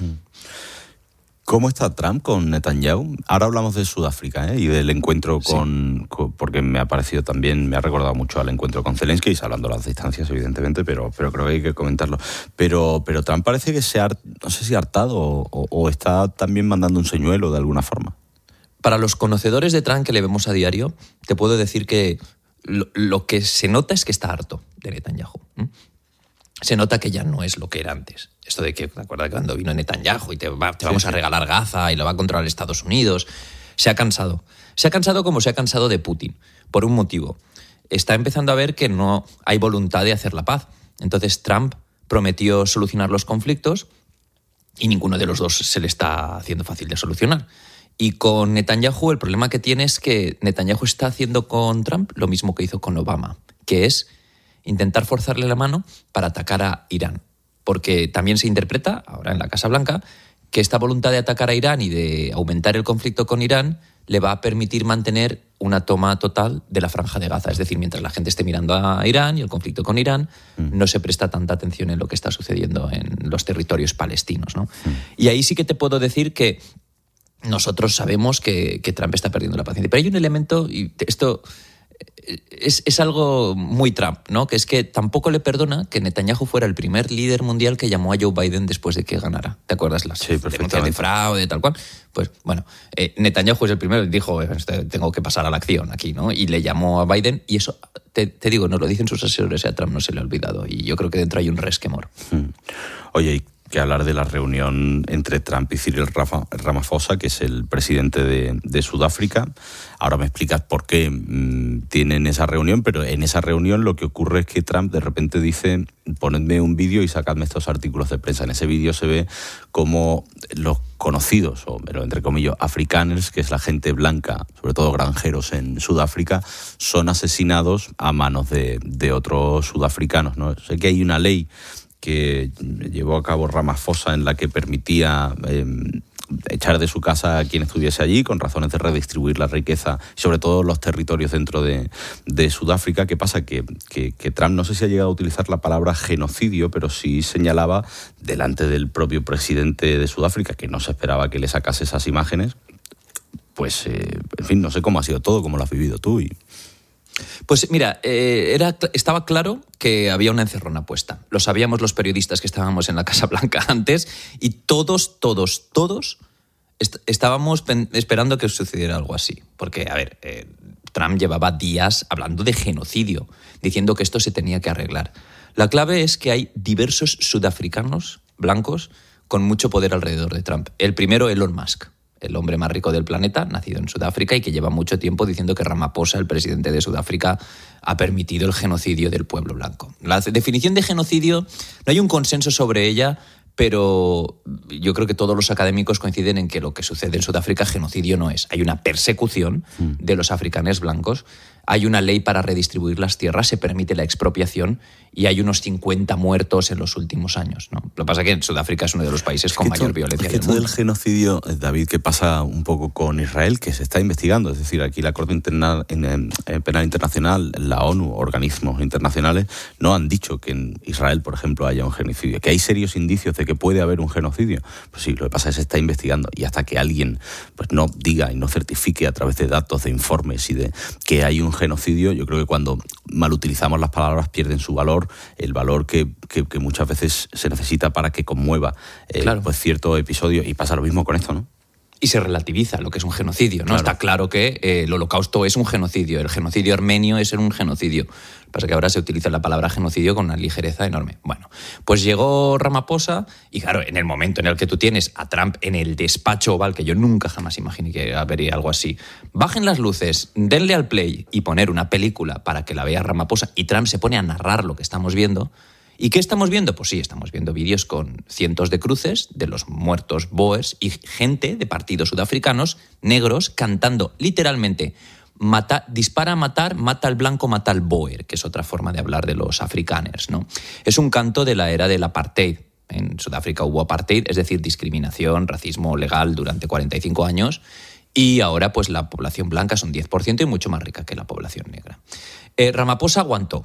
¿Cómo está Trump con Netanyahu? Ahora hablamos de Sudáfrica y del encuentro porque me ha parecido también, me ha recordado mucho al encuentro con Zelensky, hablando a las distancias, evidentemente, pero creo que hay que comentarlo. Pero Trump parece que no sé si hartado o está también mandando un señuelo de alguna forma. Para los conocedores de Trump que le vemos a diario, te puedo decir que lo que se nota es que está harto de Netanyahu. Se nota que ya no es lo que era antes. Esto de que, ¿te acuerdas cuando vino Netanyahu y te vamos a regalar Gaza y lo va a controlar Estados Unidos? Se ha cansado. Se ha cansado como se ha cansado de Putin, por un motivo. Está empezando a ver que no hay voluntad de hacer la paz. Entonces Trump prometió solucionar los conflictos y ninguno de los dos se le está haciendo fácil de solucionar. Y con Netanyahu el problema que tiene es que Netanyahu está haciendo con Trump lo mismo que hizo con Obama, que es intentar forzarle la mano para atacar a Irán. Porque también se interpreta, ahora en la Casa Blanca, que esta voluntad de atacar a Irán y de aumentar el conflicto con Irán le va a permitir mantener una toma total de la Franja de Gaza. Es decir, mientras la gente esté mirando a Irán y el conflicto con Irán, no se presta tanta atención en lo que está sucediendo en los territorios palestinos, ¿no? Y ahí sí que te puedo decir que nosotros sabemos que Trump está perdiendo la paciencia. Pero hay un elemento, y esto es algo muy Trump, ¿no? Que es que tampoco le perdona que Netanyahu fuera el primer líder mundial que llamó a Joe Biden después de que ganara. ¿Te acuerdas? Las denuncias de fraude, tal cual. Pues bueno, Netanyahu es el primero y dijo, tengo que pasar a la acción aquí, ¿no? Y le llamó a Biden, y eso, te digo, nos lo dicen sus asesores, a Trump no se le ha olvidado. Y yo creo que dentro hay un resquemor. Oye, que hablar de la reunión entre Trump y Cyril Ramaphosa, que es el presidente de Sudáfrica. Ahora me explicas por qué tienen esa reunión, pero en esa reunión lo que ocurre es que Trump de repente dice, ponedme un vídeo y sacadme estos artículos de prensa. En ese vídeo se ve como los conocidos, pero entre comillas, afrikaners, que es la gente blanca, sobre todo granjeros en Sudáfrica, son asesinados a manos de otros sudafricanos, ¿no? Sé que hay una ley que llevó a cabo Ramaphosa en la que permitía echar de su casa a quien estuviese allí con razones de redistribuir la riqueza, sobre todo los territorios dentro de Sudáfrica. ¿Qué pasa? Que Trump no sé si ha llegado a utilizar la palabra genocidio, pero sí señalaba delante del propio presidente de Sudáfrica, que no se esperaba que le sacase esas imágenes. Pues, en fin, no sé cómo ha sido todo, cómo lo has vivido tú. Pues mira, estaba claro que había una encerrona puesta. Lo sabíamos los periodistas que estábamos en la Casa Blanca antes, y todos estábamos esperando que sucediera algo así. Porque, a ver, Trump llevaba días hablando de genocidio, diciendo que esto se tenía que arreglar. La clave es que hay diversos sudafricanos blancos con mucho poder alrededor de Trump. El primero, Elon Musk, el hombre más rico del planeta, nacido en Sudáfrica y que lleva mucho tiempo diciendo que Ramaphosa, el presidente de Sudáfrica, ha permitido el genocidio del pueblo blanco. La definición de genocidio, no hay un consenso sobre ella, pero yo creo que todos los académicos coinciden en que lo que sucede en Sudáfrica genocidio no es. Hay una persecución de los africanos blancos, hay una ley para redistribuir las tierras, se permite la expropiación y hay unos 50 muertos en los últimos años, ¿no? Lo que pasa es que Sudáfrica es uno de los países con mayor violencia del mundo. Esto del genocidio, David, que pasa un poco con Israel, que se está investigando. Es decir, aquí la Corte Penal Internacional, la ONU, organismos internacionales, no han dicho que en Israel, por ejemplo, haya un genocidio. Que hay serios indicios de que puede haber un genocidio. Pues sí, lo que pasa es que se está investigando. Y hasta que alguien pues no diga y no certifique a través de datos, de informes y de que hay un genocidio, yo creo que cuando malutilizamos las palabras pierden su valor, el valor que muchas veces se necesita para que conmueva pues cierto episodio, y pasa lo mismo con esto, ¿no? Y se relativiza lo que es un genocidio, ¿no? Claro. Está claro que el holocausto es un genocidio, el genocidio armenio es un genocidio. Lo que pasa es que ahora se utiliza la palabra genocidio con una ligereza enorme. Bueno, pues llegó Ramaphosa y claro, en el momento en el que tú tienes a Trump en el despacho oval, que yo nunca jamás imaginé que habría algo así, bajen las luces, denle al play y poner una película para que la vea Ramaphosa y Trump se pone a narrar lo que estamos viendo. ¿Y qué estamos viendo? Pues sí, estamos viendo vídeos con cientos de cruces de los muertos boers y gente de partidos sudafricanos negros cantando literalmente dispara a matar, mata al blanco, mata al boer, que es otra forma de hablar de los afrikaners, ¿no? Es un canto de la era del apartheid. En Sudáfrica hubo apartheid, es decir, discriminación, racismo legal durante 45 años y ahora pues la población blanca es un 10% y mucho más rica que la población negra. Ramaphosa aguantó.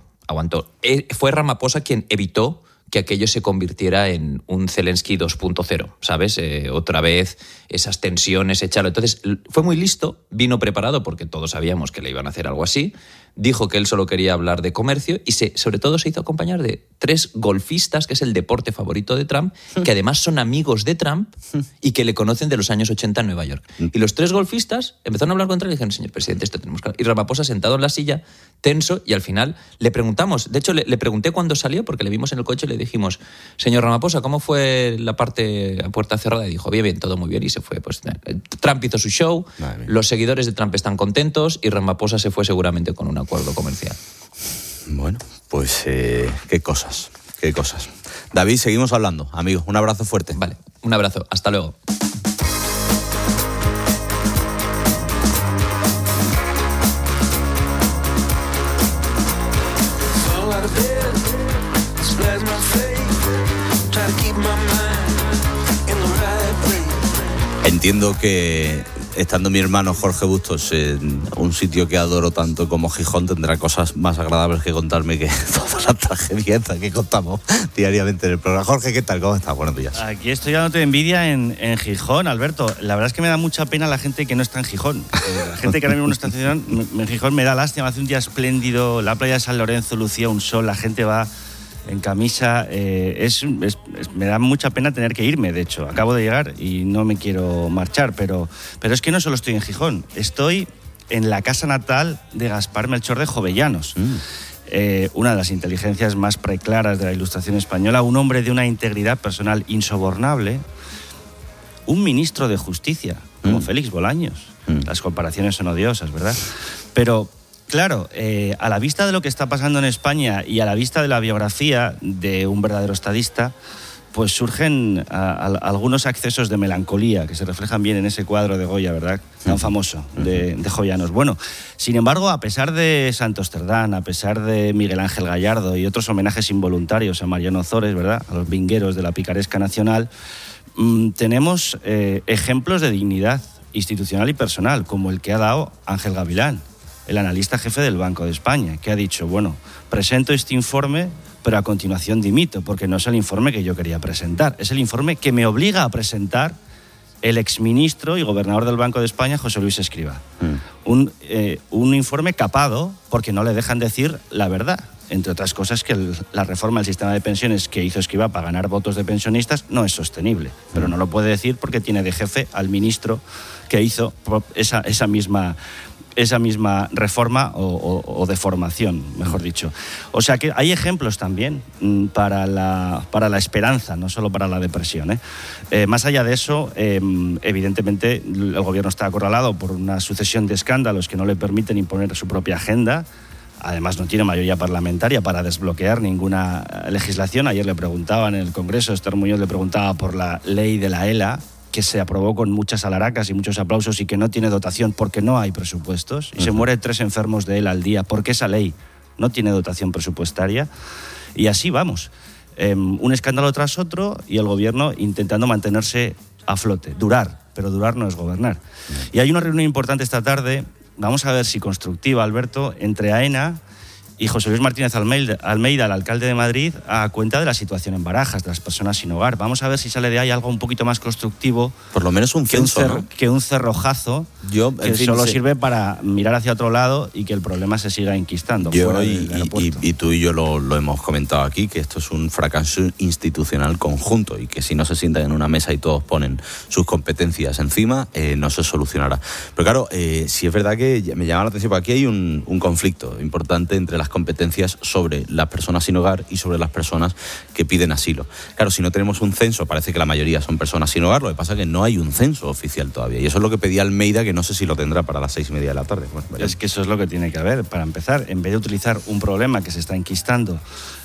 Fue Ramaphosa quien evitó que aquello se convirtiera en un Zelensky 2.0, ¿sabes? Otra vez esas tensiones, echarlo. Entonces, fue muy listo, vino preparado porque todos sabíamos que le iban a hacer algo así, dijo que él solo quería hablar de comercio y sobre todo se hizo acompañar de 3 golfistas, que es el deporte favorito de Trump, que además son amigos de Trump y que le conocen de los años 80 en Nueva York. Y los 3 golfistas empezaron a hablar contra él y dijeron, señor presidente, esto tenemos que hablar. Y Ramaphosa sentado en la silla, tenso, y al final le preguntamos, de hecho le pregunté cuando salió, porque le vimos en el coche y le dijimos, señor Ramaphosa, ¿cómo fue la parte a puerta cerrada? Y dijo, bien, todo muy bien, y se fue. Pues Trump hizo su show, los seguidores de Trump están contentos y Ramaphosa se fue seguramente con un acuerdo comercial. Bueno, pues qué cosas. David, seguimos hablando. Amigo, un abrazo fuerte. Vale, un abrazo. Hasta luego. Entiendo que estando mi hermano Jorge Bustos en un sitio que adoro tanto como Gijón, tendrá cosas más agradables que contarme que todas las tragedias que contamos diariamente en el programa. Jorge, ¿qué tal? ¿Cómo estás? Buenos días. Aquí estoy dándote envidia en Gijón, Alberto. La verdad es que me da mucha pena la gente que no está en Gijón. La gente que ahora mismo no está en Gijón me da lástima. Hace un día espléndido, la playa de San Lorenzo lucía un sol, la gente va en camisa. Me da mucha pena tener que irme, de hecho. Acabo de llegar y no me quiero marchar, pero es que no solo estoy en Gijón, estoy en la casa natal de Gaspar Melchor de Jovellanos. Una de las inteligencias más preclaras de la Ilustración española, un hombre de una integridad personal insobornable, un ministro de Justicia, como Félix Bolaños. Las comparaciones son odiosas, ¿verdad? Pero claro, a la vista de lo que está pasando en España y a la vista de la biografía de un verdadero estadista, pues surgen algunos accesos de melancolía que se reflejan bien en ese cuadro de Goya, ¿verdad? Tan famoso, de Jovellanos. Bueno, sin embargo, a pesar de Santos Cerdán, a pesar de Miguel Ángel Gallardo y otros homenajes involuntarios a Mariano Ozores, ¿verdad?, a los vingueros de la picaresca nacional, tenemos ejemplos de dignidad institucional y personal, como el que ha dado Ángel Gavilán, el analista jefe del Banco de España, que ha dicho, bueno, presento este informe, pero a continuación dimito, porque no es el informe que yo quería presentar, es el informe que me obliga a presentar el exministro y gobernador del Banco de España, José Luis Escrivá. Un informe capado porque no le dejan decir la verdad. Entre otras cosas, que la reforma del sistema de pensiones que hizo Escrivá para ganar votos de pensionistas no es sostenible, pero no lo puede decir porque tiene de jefe al ministro que hizo esa misma esa misma reforma o deformación, mejor dicho. O sea que hay ejemplos también para la esperanza, no solo para la depresión, ¿eh? Más allá de eso, evidentemente el gobierno está acorralado por una sucesión de escándalos que no le permiten imponer su propia agenda. Además, no tiene mayoría parlamentaria para desbloquear ninguna legislación. Ayer le preguntaba en el Congreso, Esther Muñoz le preguntaba por la ley de la ELA, que se aprobó con muchas alaracas y muchos aplausos y que no tiene dotación porque no hay presupuestos. Y se mueren 3 enfermos de ELA al día porque esa ley no tiene dotación presupuestaria. Y así vamos. Un escándalo tras otro y el gobierno intentando mantenerse a flote. Durar, pero durar no es gobernar. Y hay una reunión importante esta tarde, vamos a ver si constructiva, Alberto, entre AENA y José Luis Martínez Almeida, el alcalde de Madrid, a cuenta de la situación en Barajas, de las personas sin hogar. Vamos a ver si sale de ahí algo un poquito más constructivo. Por lo menos un censo, ¿no? Que un cerrojazo que solo sirve para mirar hacia otro lado y que el problema se siga enquistando. Y tú y yo lo hemos comentado aquí, que esto es un fracaso institucional conjunto y que si no se sientan en una mesa y todos ponen sus competencias encima, no se solucionará. Pero claro, sí es verdad que me llama la atención, porque aquí hay un conflicto importante entre las competencias sobre las personas sin hogar y sobre las personas que piden asilo. Claro, si no tenemos un censo, parece que la mayoría son personas sin hogar, lo que pasa es que no hay un censo oficial todavía. Y eso es lo que pedía Almeida, que no sé si lo tendrá para las 6:30 de la tarde. Bueno, es que eso es lo que tiene que haber. Para empezar, en vez de utilizar un problema que se está enquistando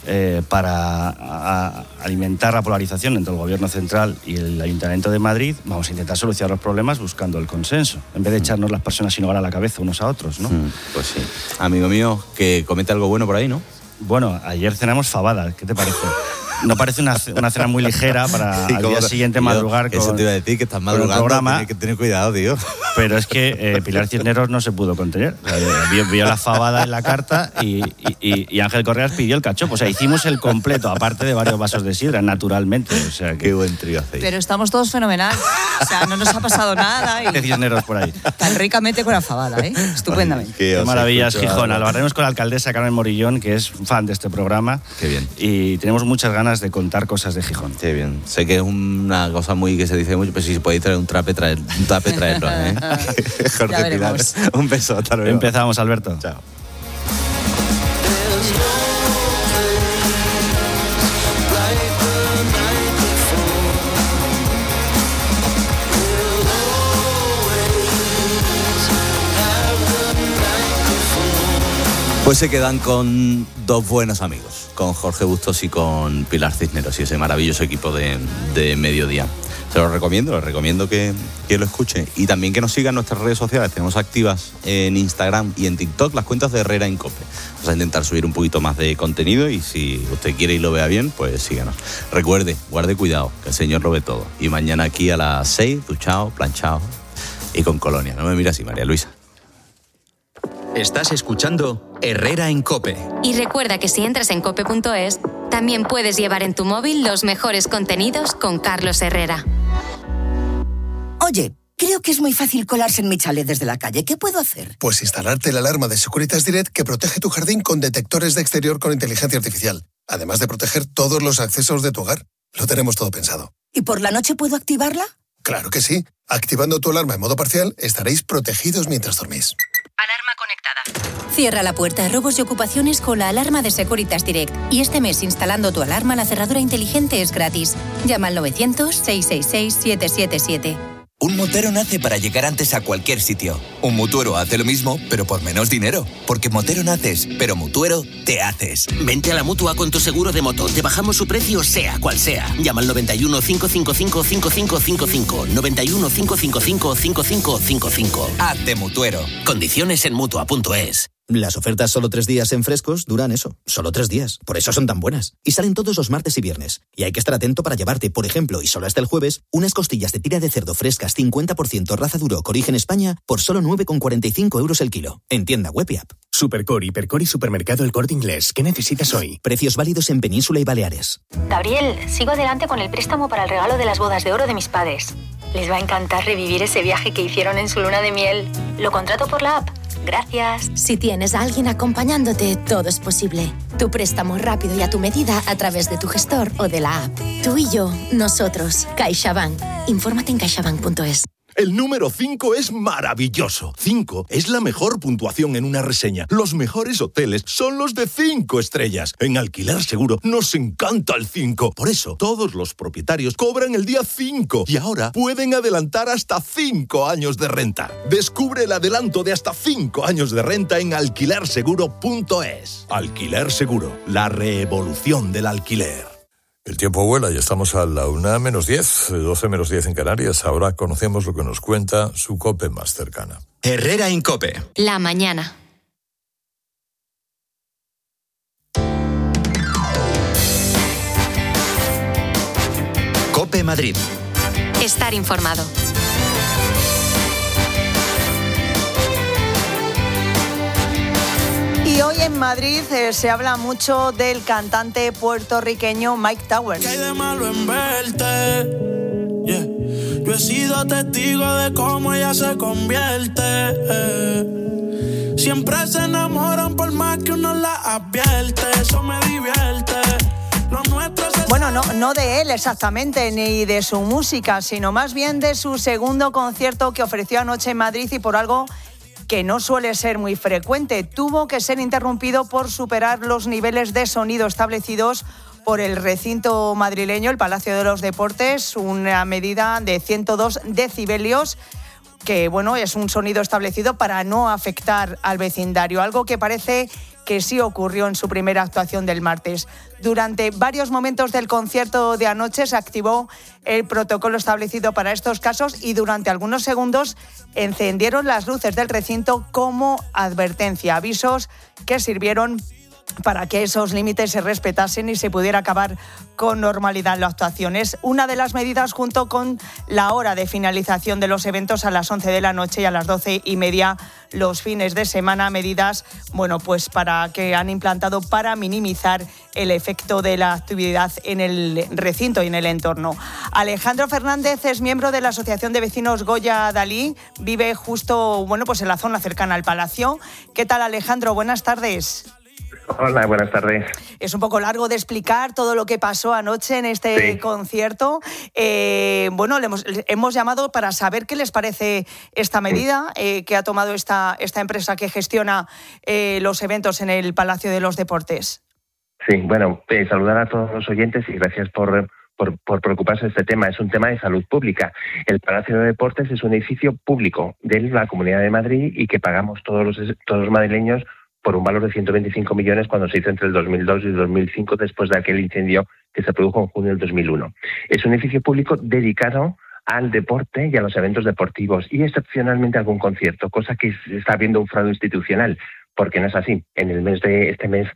para alimentar la polarización entre el gobierno central y el Ayuntamiento de Madrid, vamos a intentar solucionar los problemas buscando el consenso, en vez de echarnos las personas sin hogar a la cabeza unos a otros, ¿no? Pues sí. Amigo mío, que comete algo bueno por ahí, ¿no? Bueno, ayer cenamos fabada, ¿qué te parece? No parece una cena muy ligera para al día siguiente madrugar con eso te iba a decir, que estás madrugando, programa, tienes que tener cuidado, tío. Pero es que Pilar Cisneros no se pudo contener. O sea, vio la fabada en la carta y Ángel Correas pidió el cachopo. O sea, hicimos el completo, aparte de varios vasos de sidra, naturalmente. O sea, qué buen trío hacéis. Pero estamos todos fenomenal. O sea, no nos ha pasado nada. Y Cisneros por ahí. Tan ricamente con la fabada, ¿eh? Estupendamente. Qué maravillas, Gijón. Hablaremos con la alcaldesa Carmen Morillón, que es fan de este programa. Qué bien. Y tenemos muchas ganas de contar cosas de Gijón. Qué bien. Sé que es una cosa muy que se dice mucho, pero si podéis traer un tape, traerlo, ¿eh? Jorge Pilar. Un beso, hasta luego. Empezamos, Alberto. Chao. Pues se quedan con dos buenos amigos, con Jorge Bustos y con Pilar Cisneros y ese maravilloso equipo de Mediodía. Se lo recomiendo, les recomiendo que lo escuchen y también que nos sigan en nuestras redes sociales. Tenemos activas en Instagram y en TikTok las cuentas de Herrera en Cope. Vamos a intentar subir un poquito más de contenido y si usted quiere y lo vea bien, pues síganos. Recuerde, guarde cuidado, que el Señor lo ve todo. Y mañana aquí a las 6, duchado, planchado y con colonia. No me mires así, María Luisa. Estás escuchando Herrera en Cope. Y recuerda que si entras en cope.es, también puedes llevar en tu móvil los mejores contenidos con Carlos Herrera. Oye, creo que es muy fácil colarse en mi chalet desde la calle. ¿Qué puedo hacer? Pues instalarte la alarma de Securitas Direct que protege tu jardín con detectores de exterior con inteligencia artificial. Además de proteger todos los accesos de tu hogar. Lo tenemos todo pensado. ¿Y por la noche puedo activarla? Claro que sí. Activando tu alarma en modo parcial, estaréis protegidos mientras dormís. Alarma conectada. Cierra la puerta a robos y ocupaciones con la alarma de Securitas Direct. Y este mes, instalando tu alarma, la cerradura inteligente es gratis. Llama al 900-666-777. Un motero nace para llegar antes a cualquier sitio. Un mutuero hace lo mismo, pero por menos dinero. Porque motero naces, pero mutuero te haces. Vente a la Mutua con tu seguro de moto. Te bajamos su precio, sea cual sea. Llama al 91 555 5555. 91 555 5555. Hazte mutuero. Condiciones en Mutua.es. Las ofertas solo 3 días en Frescos duran eso, solo 3 días. Por eso son tan buenas. Y salen todos los martes y viernes. Y hay que estar atento para llevarte, por ejemplo, y solo hasta el jueves, unas costillas de tira de cerdo frescas 50% raza Duroc origen España por solo 9,45 € el kilo. En tienda web y app. Supercore, Hipercore y Supermercado El Corte Inglés. ¿Qué necesitas hoy? Precios válidos en Península y Baleares. Gabriel, sigo adelante con el préstamo para el regalo de las bodas de oro de mis padres. Les va a encantar revivir ese viaje que hicieron en su luna de miel. ¿Lo contrato por la app? Gracias. Si tienes a alguien acompañándote, todo es posible. Tu préstamo rápido y a tu medida a través de tu gestor o de la app. Tú y yo, nosotros. CaixaBank. Infórmate en caixabank.es. El número 5 es maravilloso. 5 es la mejor puntuación en una reseña. Los mejores hoteles son los de 5 estrellas. En Alquiler Seguro nos encanta el 5. Por eso, todos los propietarios cobran el día 5 y ahora pueden adelantar hasta 5 años de renta. Descubre el adelanto de hasta 5 años de renta en alquilerseguro.es. Alquiler Seguro, la revolución del alquiler. El tiempo vuela y estamos a la 1:10, 12:10 en Canarias. Ahora conocemos lo que nos cuenta su COPE más cercana. Herrera en COPE. La mañana. COPE Madrid. Estar informado. Y hoy en Madrid se habla mucho del cantante puertorriqueño Mike Towers. ¿Qué hay de malo en verte? Yeah. Yo he sido testigo de cómo ella se convierte. Siempre se enamoran por más que uno la advierte. Eso me divierte. Lo nuestro es... Bueno, no de él exactamente, ni de su música, sino más bien de su segundo concierto que ofreció anoche en Madrid y por algo que no suele ser muy frecuente. Tuvo que ser interrumpido por superar los niveles de sonido establecidos por el recinto madrileño, el Palacio de los Deportes, una medida de 102 decibelios, que bueno, es un sonido establecido para no afectar al vecindario, algo que parece que sí ocurrió en su primera actuación del martes. Durante varios momentos del concierto de anoche se activó el protocolo establecido para estos casos y durante algunos segundos encendieron las luces del recinto como advertencia, avisos que sirvieron para que esos límites se respetasen y se pudiera acabar con normalidad la actuación. Es una de las medidas junto con la hora de finalización de los eventos a las 11 de la noche y a las 12:30 los fines de semana, medidas, bueno, pues para que han implantado para minimizar el efecto de la actividad en el recinto y en el entorno. Alejandro Fernández es miembro de la Asociación de Vecinos Goya Dalí, vive justo, bueno, pues en la zona cercana al Palacio. ¿Qué tal, Alejandro? Buenas tardes. Hola, buenas tardes. Es un poco largo de explicar todo lo que pasó anoche en este concierto. Bueno, le hemos llamado para saber qué les parece esta medida que ha tomado esta empresa que gestiona los eventos en el Palacio de los Deportes. Sí, bueno, saludar a todos los oyentes y gracias por preocuparse de este tema. Es un tema de salud pública. El Palacio de Deportes es un edificio público de la Comunidad de Madrid y que pagamos todos los madrileños por un valor de 125 millones cuando se hizo entre el 2002 y el 2005 después de aquel incendio que se produjo en junio del 2001. Es un edificio público dedicado al deporte y a los eventos deportivos y excepcionalmente algún concierto, cosa que está habiendo un fraude institucional, porque no es así. En el mes de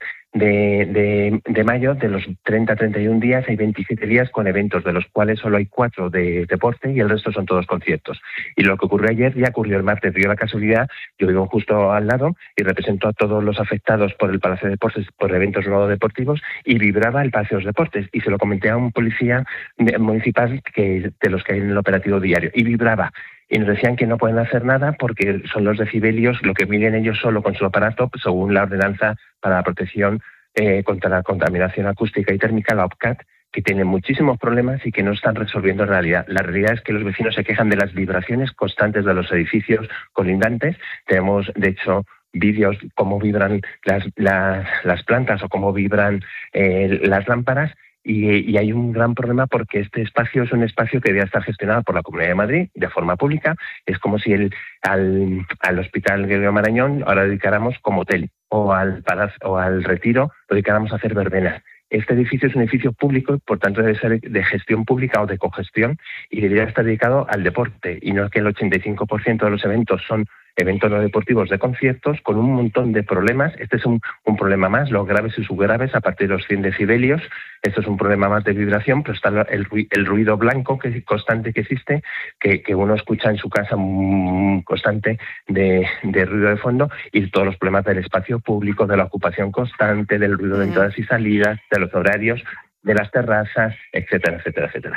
mayo, de los 30-31 días, hay 27 días con eventos, de los cuales solo hay 4 de deporte y el resto son todos conciertos. Y lo que ocurrió ayer ya ocurrió el martes. Dio la casualidad, yo vivo justo al lado y represento a todos los afectados por el Palacio de Deportes por eventos no deportivos y vibraba el Palacio de los Deportes. Y se lo comenté a un policía municipal de los que hay en el operativo diario y vibraba. Y nos decían que no pueden hacer nada porque son los decibelios lo que miden ellos solo con su aparato, según la ordenanza para la protección contra la contaminación acústica y térmica, la OPCAT, que tiene muchísimos problemas y que no están resolviendo en realidad. La realidad es que los vecinos se quejan de las vibraciones constantes de los edificios colindantes. Tenemos, de hecho, vídeos cómo vibran las plantas o cómo vibran las lámparas. Y hay un gran problema porque este espacio es un espacio que debe estar gestionado por la Comunidad de Madrid de forma pública. Es como si al Hospital Gregorio Marañón ahora dedicáramos como hotel o al Retiro lo dedicáramos a hacer verbenas. Este edificio es un edificio público, por tanto debe ser de gestión pública o de cogestión y debería estar dedicado al deporte y no es que el 85% de los eventos son eventos no deportivos de conciertos con un montón de problemas. Este es un problema más, los graves y subgraves a partir de los 100 decibelios. Esto es un problema más de vibración, pero está el ruido blanco constante que existe, que uno escucha en su casa constante de ruido de fondo y todos los problemas del espacio público, de la ocupación constante, del ruido de entradas y salidas, de los horarios, de las terrazas, etcétera, etcétera, etcétera.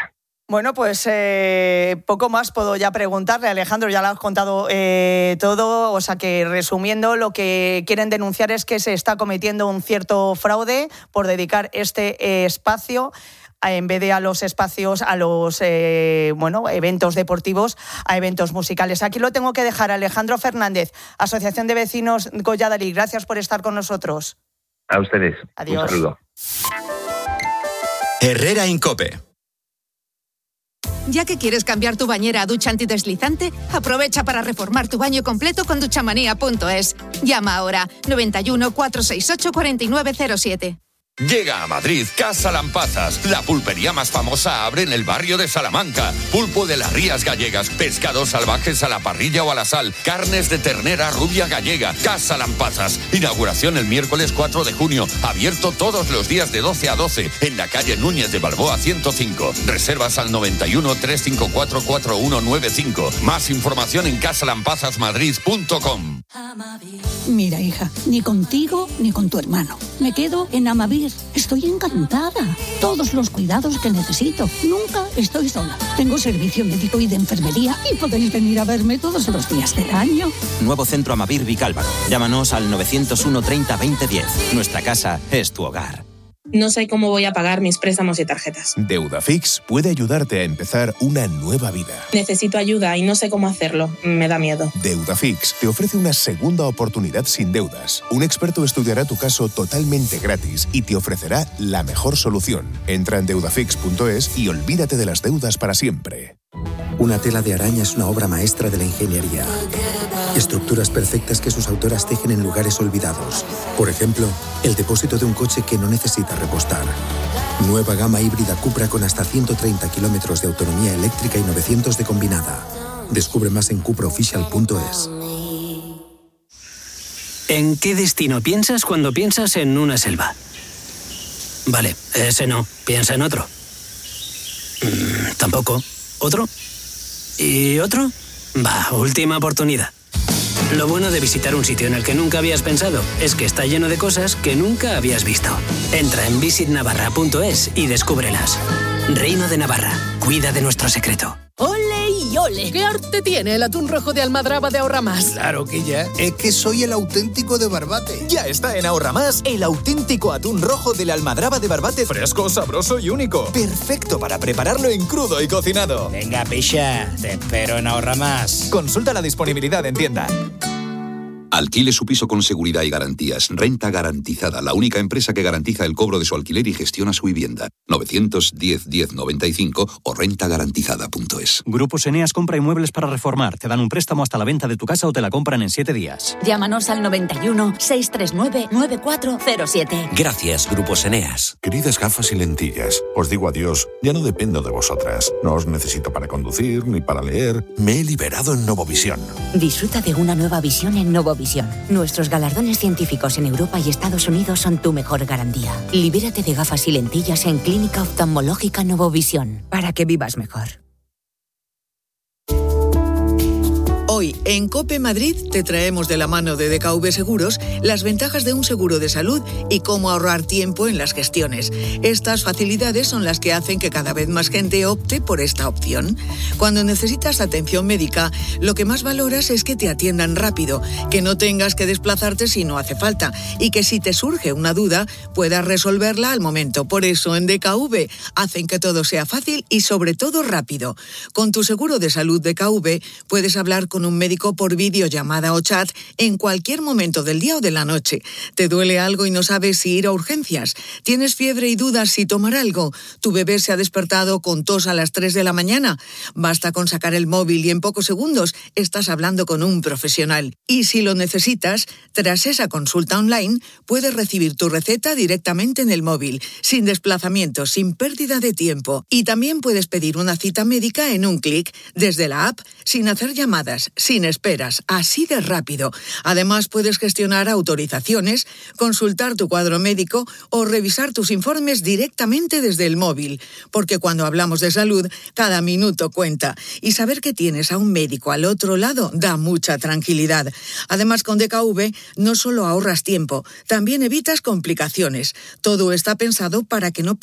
Bueno, pues poco más puedo ya preguntarle, Alejandro, ya lo has contado todo, o sea que resumiendo lo que quieren denunciar es que se está cometiendo un cierto fraude por dedicar este espacio en vez de a los espacios, a los eventos deportivos, a eventos musicales. Aquí lo tengo que dejar. Alejandro Fernández, Asociación de Vecinos Goya Dalí, gracias por estar con nosotros. A ustedes. Adiós. Un saludo. Herrera en COPE. Ya que quieres cambiar tu bañera a ducha antideslizante, aprovecha para reformar tu baño completo con duchamanía.es. Llama ahora 91 468 4907. Llega a Madrid Casa Lampazas, la pulpería más famosa abre en el barrio de Salamanca. Pulpo de las rías gallegas, pescados salvajes a la parrilla o a la sal, carnes de ternera rubia gallega. Casa Lampazas, inauguración el miércoles 4 de junio, abierto todos los días de 12 a 12, en la calle Núñez de Balboa 105. Reservas al 91 354 4195. Más información en casalampazasmadrid.com. Mira, hija, ni contigo ni con tu hermano. Me quedo en Amavir. Estoy encantada. Todos los cuidados que necesito. Nunca estoy sola. Tengo servicio médico y de enfermería y podéis venir a verme todos los días del año. Nuevo centro Amavir Vicálvaro. Llámanos al 901 30 20 10. Nuestra casa es tu hogar. No sé cómo voy a pagar mis préstamos y tarjetas. Deudafix puede ayudarte a empezar una nueva vida. Necesito ayuda y no sé cómo hacerlo. Me da miedo. Deudafix te ofrece una segunda oportunidad sin deudas. Un experto estudiará tu caso totalmente gratis y te ofrecerá la mejor solución. Entra en deudafix.es y olvídate de las deudas para siempre. Una tela de araña es una obra maestra de la ingeniería. Estructuras perfectas que sus autoras tejen en lugares olvidados. Por ejemplo, el depósito de un coche que no necesita repostar. Nueva gama híbrida Cupra con hasta 130 kilómetros de autonomía eléctrica y 900 de combinada. Descubre más en cupraofficial.es. ¿En qué destino piensas cuando piensas en una selva? Vale, ese no. Piensa en otro. Tampoco. ¿Otro? ¿Y otro? Va, última oportunidad. Lo bueno de visitar un sitio en el que nunca habías pensado es que está lleno de cosas que nunca habías visto. Entra en visitnavarra.es y descúbrelas. Reino de Navarra. Cuida de nuestro secreto. ¡Ole y ole! ¿Qué arte tiene el atún rojo de Almadraba de Ahorramás? Claro que ya. Es que soy el auténtico de Barbate. Ya está en Ahorramás el auténtico atún rojo de la Almadraba de Barbate. Fresco, sabroso y único. Perfecto para prepararlo en crudo y cocinado. Venga, picha. Te espero en Ahorramás. Consulta la disponibilidad en tienda. Alquile su piso con seguridad y garantías. Renta Garantizada, la única empresa que garantiza el cobro de su alquiler y gestiona su vivienda. 910-1095 o rentagarantizada.es. Grupos Eneas compra inmuebles para reformar. Te dan un préstamo hasta la venta de tu casa o te la compran en 7 días. Llámanos al 91 639 9407. Gracias, Grupos Eneas. Queridas gafas y lentillas, os digo adiós. Ya no dependo de vosotras. No os necesito para conducir ni para leer. Me he liberado en Novovisión. Disfruta de una nueva visión en Novovisión. Nuestros galardones científicos en Europa y Estados Unidos son tu mejor garantía. Libérate de gafas y lentillas en Clínica Oftalmológica Novovisión para que vivas mejor. Hoy, en COPE Madrid, te traemos de la mano de DKV Seguros las ventajas de un seguro de salud y cómo ahorrar tiempo en las gestiones. Estas facilidades son las que hacen que cada vez más gente opte por esta opción. Cuando necesitas atención médica, lo que más valoras es que te atiendan rápido, que no tengas que desplazarte si no hace falta y que si te surge una duda, puedas resolverla al momento. Por eso, en DKV hacen que todo sea fácil y sobre todo rápido. Con tu seguro de salud DKV puedes hablar con un médico por videollamada o chat en cualquier momento del día o de la noche. ¿Te duele algo y no sabes si ir a urgencias? ¿Tienes fiebre y dudas si tomar algo? ¿Tu bebé se ha despertado con tos a las 3 de la mañana? Basta con sacar el móvil y en pocos segundos estás hablando con un profesional. Y si lo necesitas, tras esa consulta online, puedes recibir tu receta directamente en el móvil, sin desplazamiento, sin pérdida de tiempo. Y también puedes pedir una cita médica en un clic, desde la app, sin hacer llamadas, sin esperas, así de rápido. Además, puedes gestionar autorizaciones, consultar tu cuadro médico o revisar tus informes directamente desde el móvil. Porque cuando hablamos de salud, cada minuto cuenta. Y saber que tienes a un médico al otro lado da mucha tranquilidad. Además, con DKV no solo ahorras tiempo, también evitas complicaciones. Todo está pensado para que no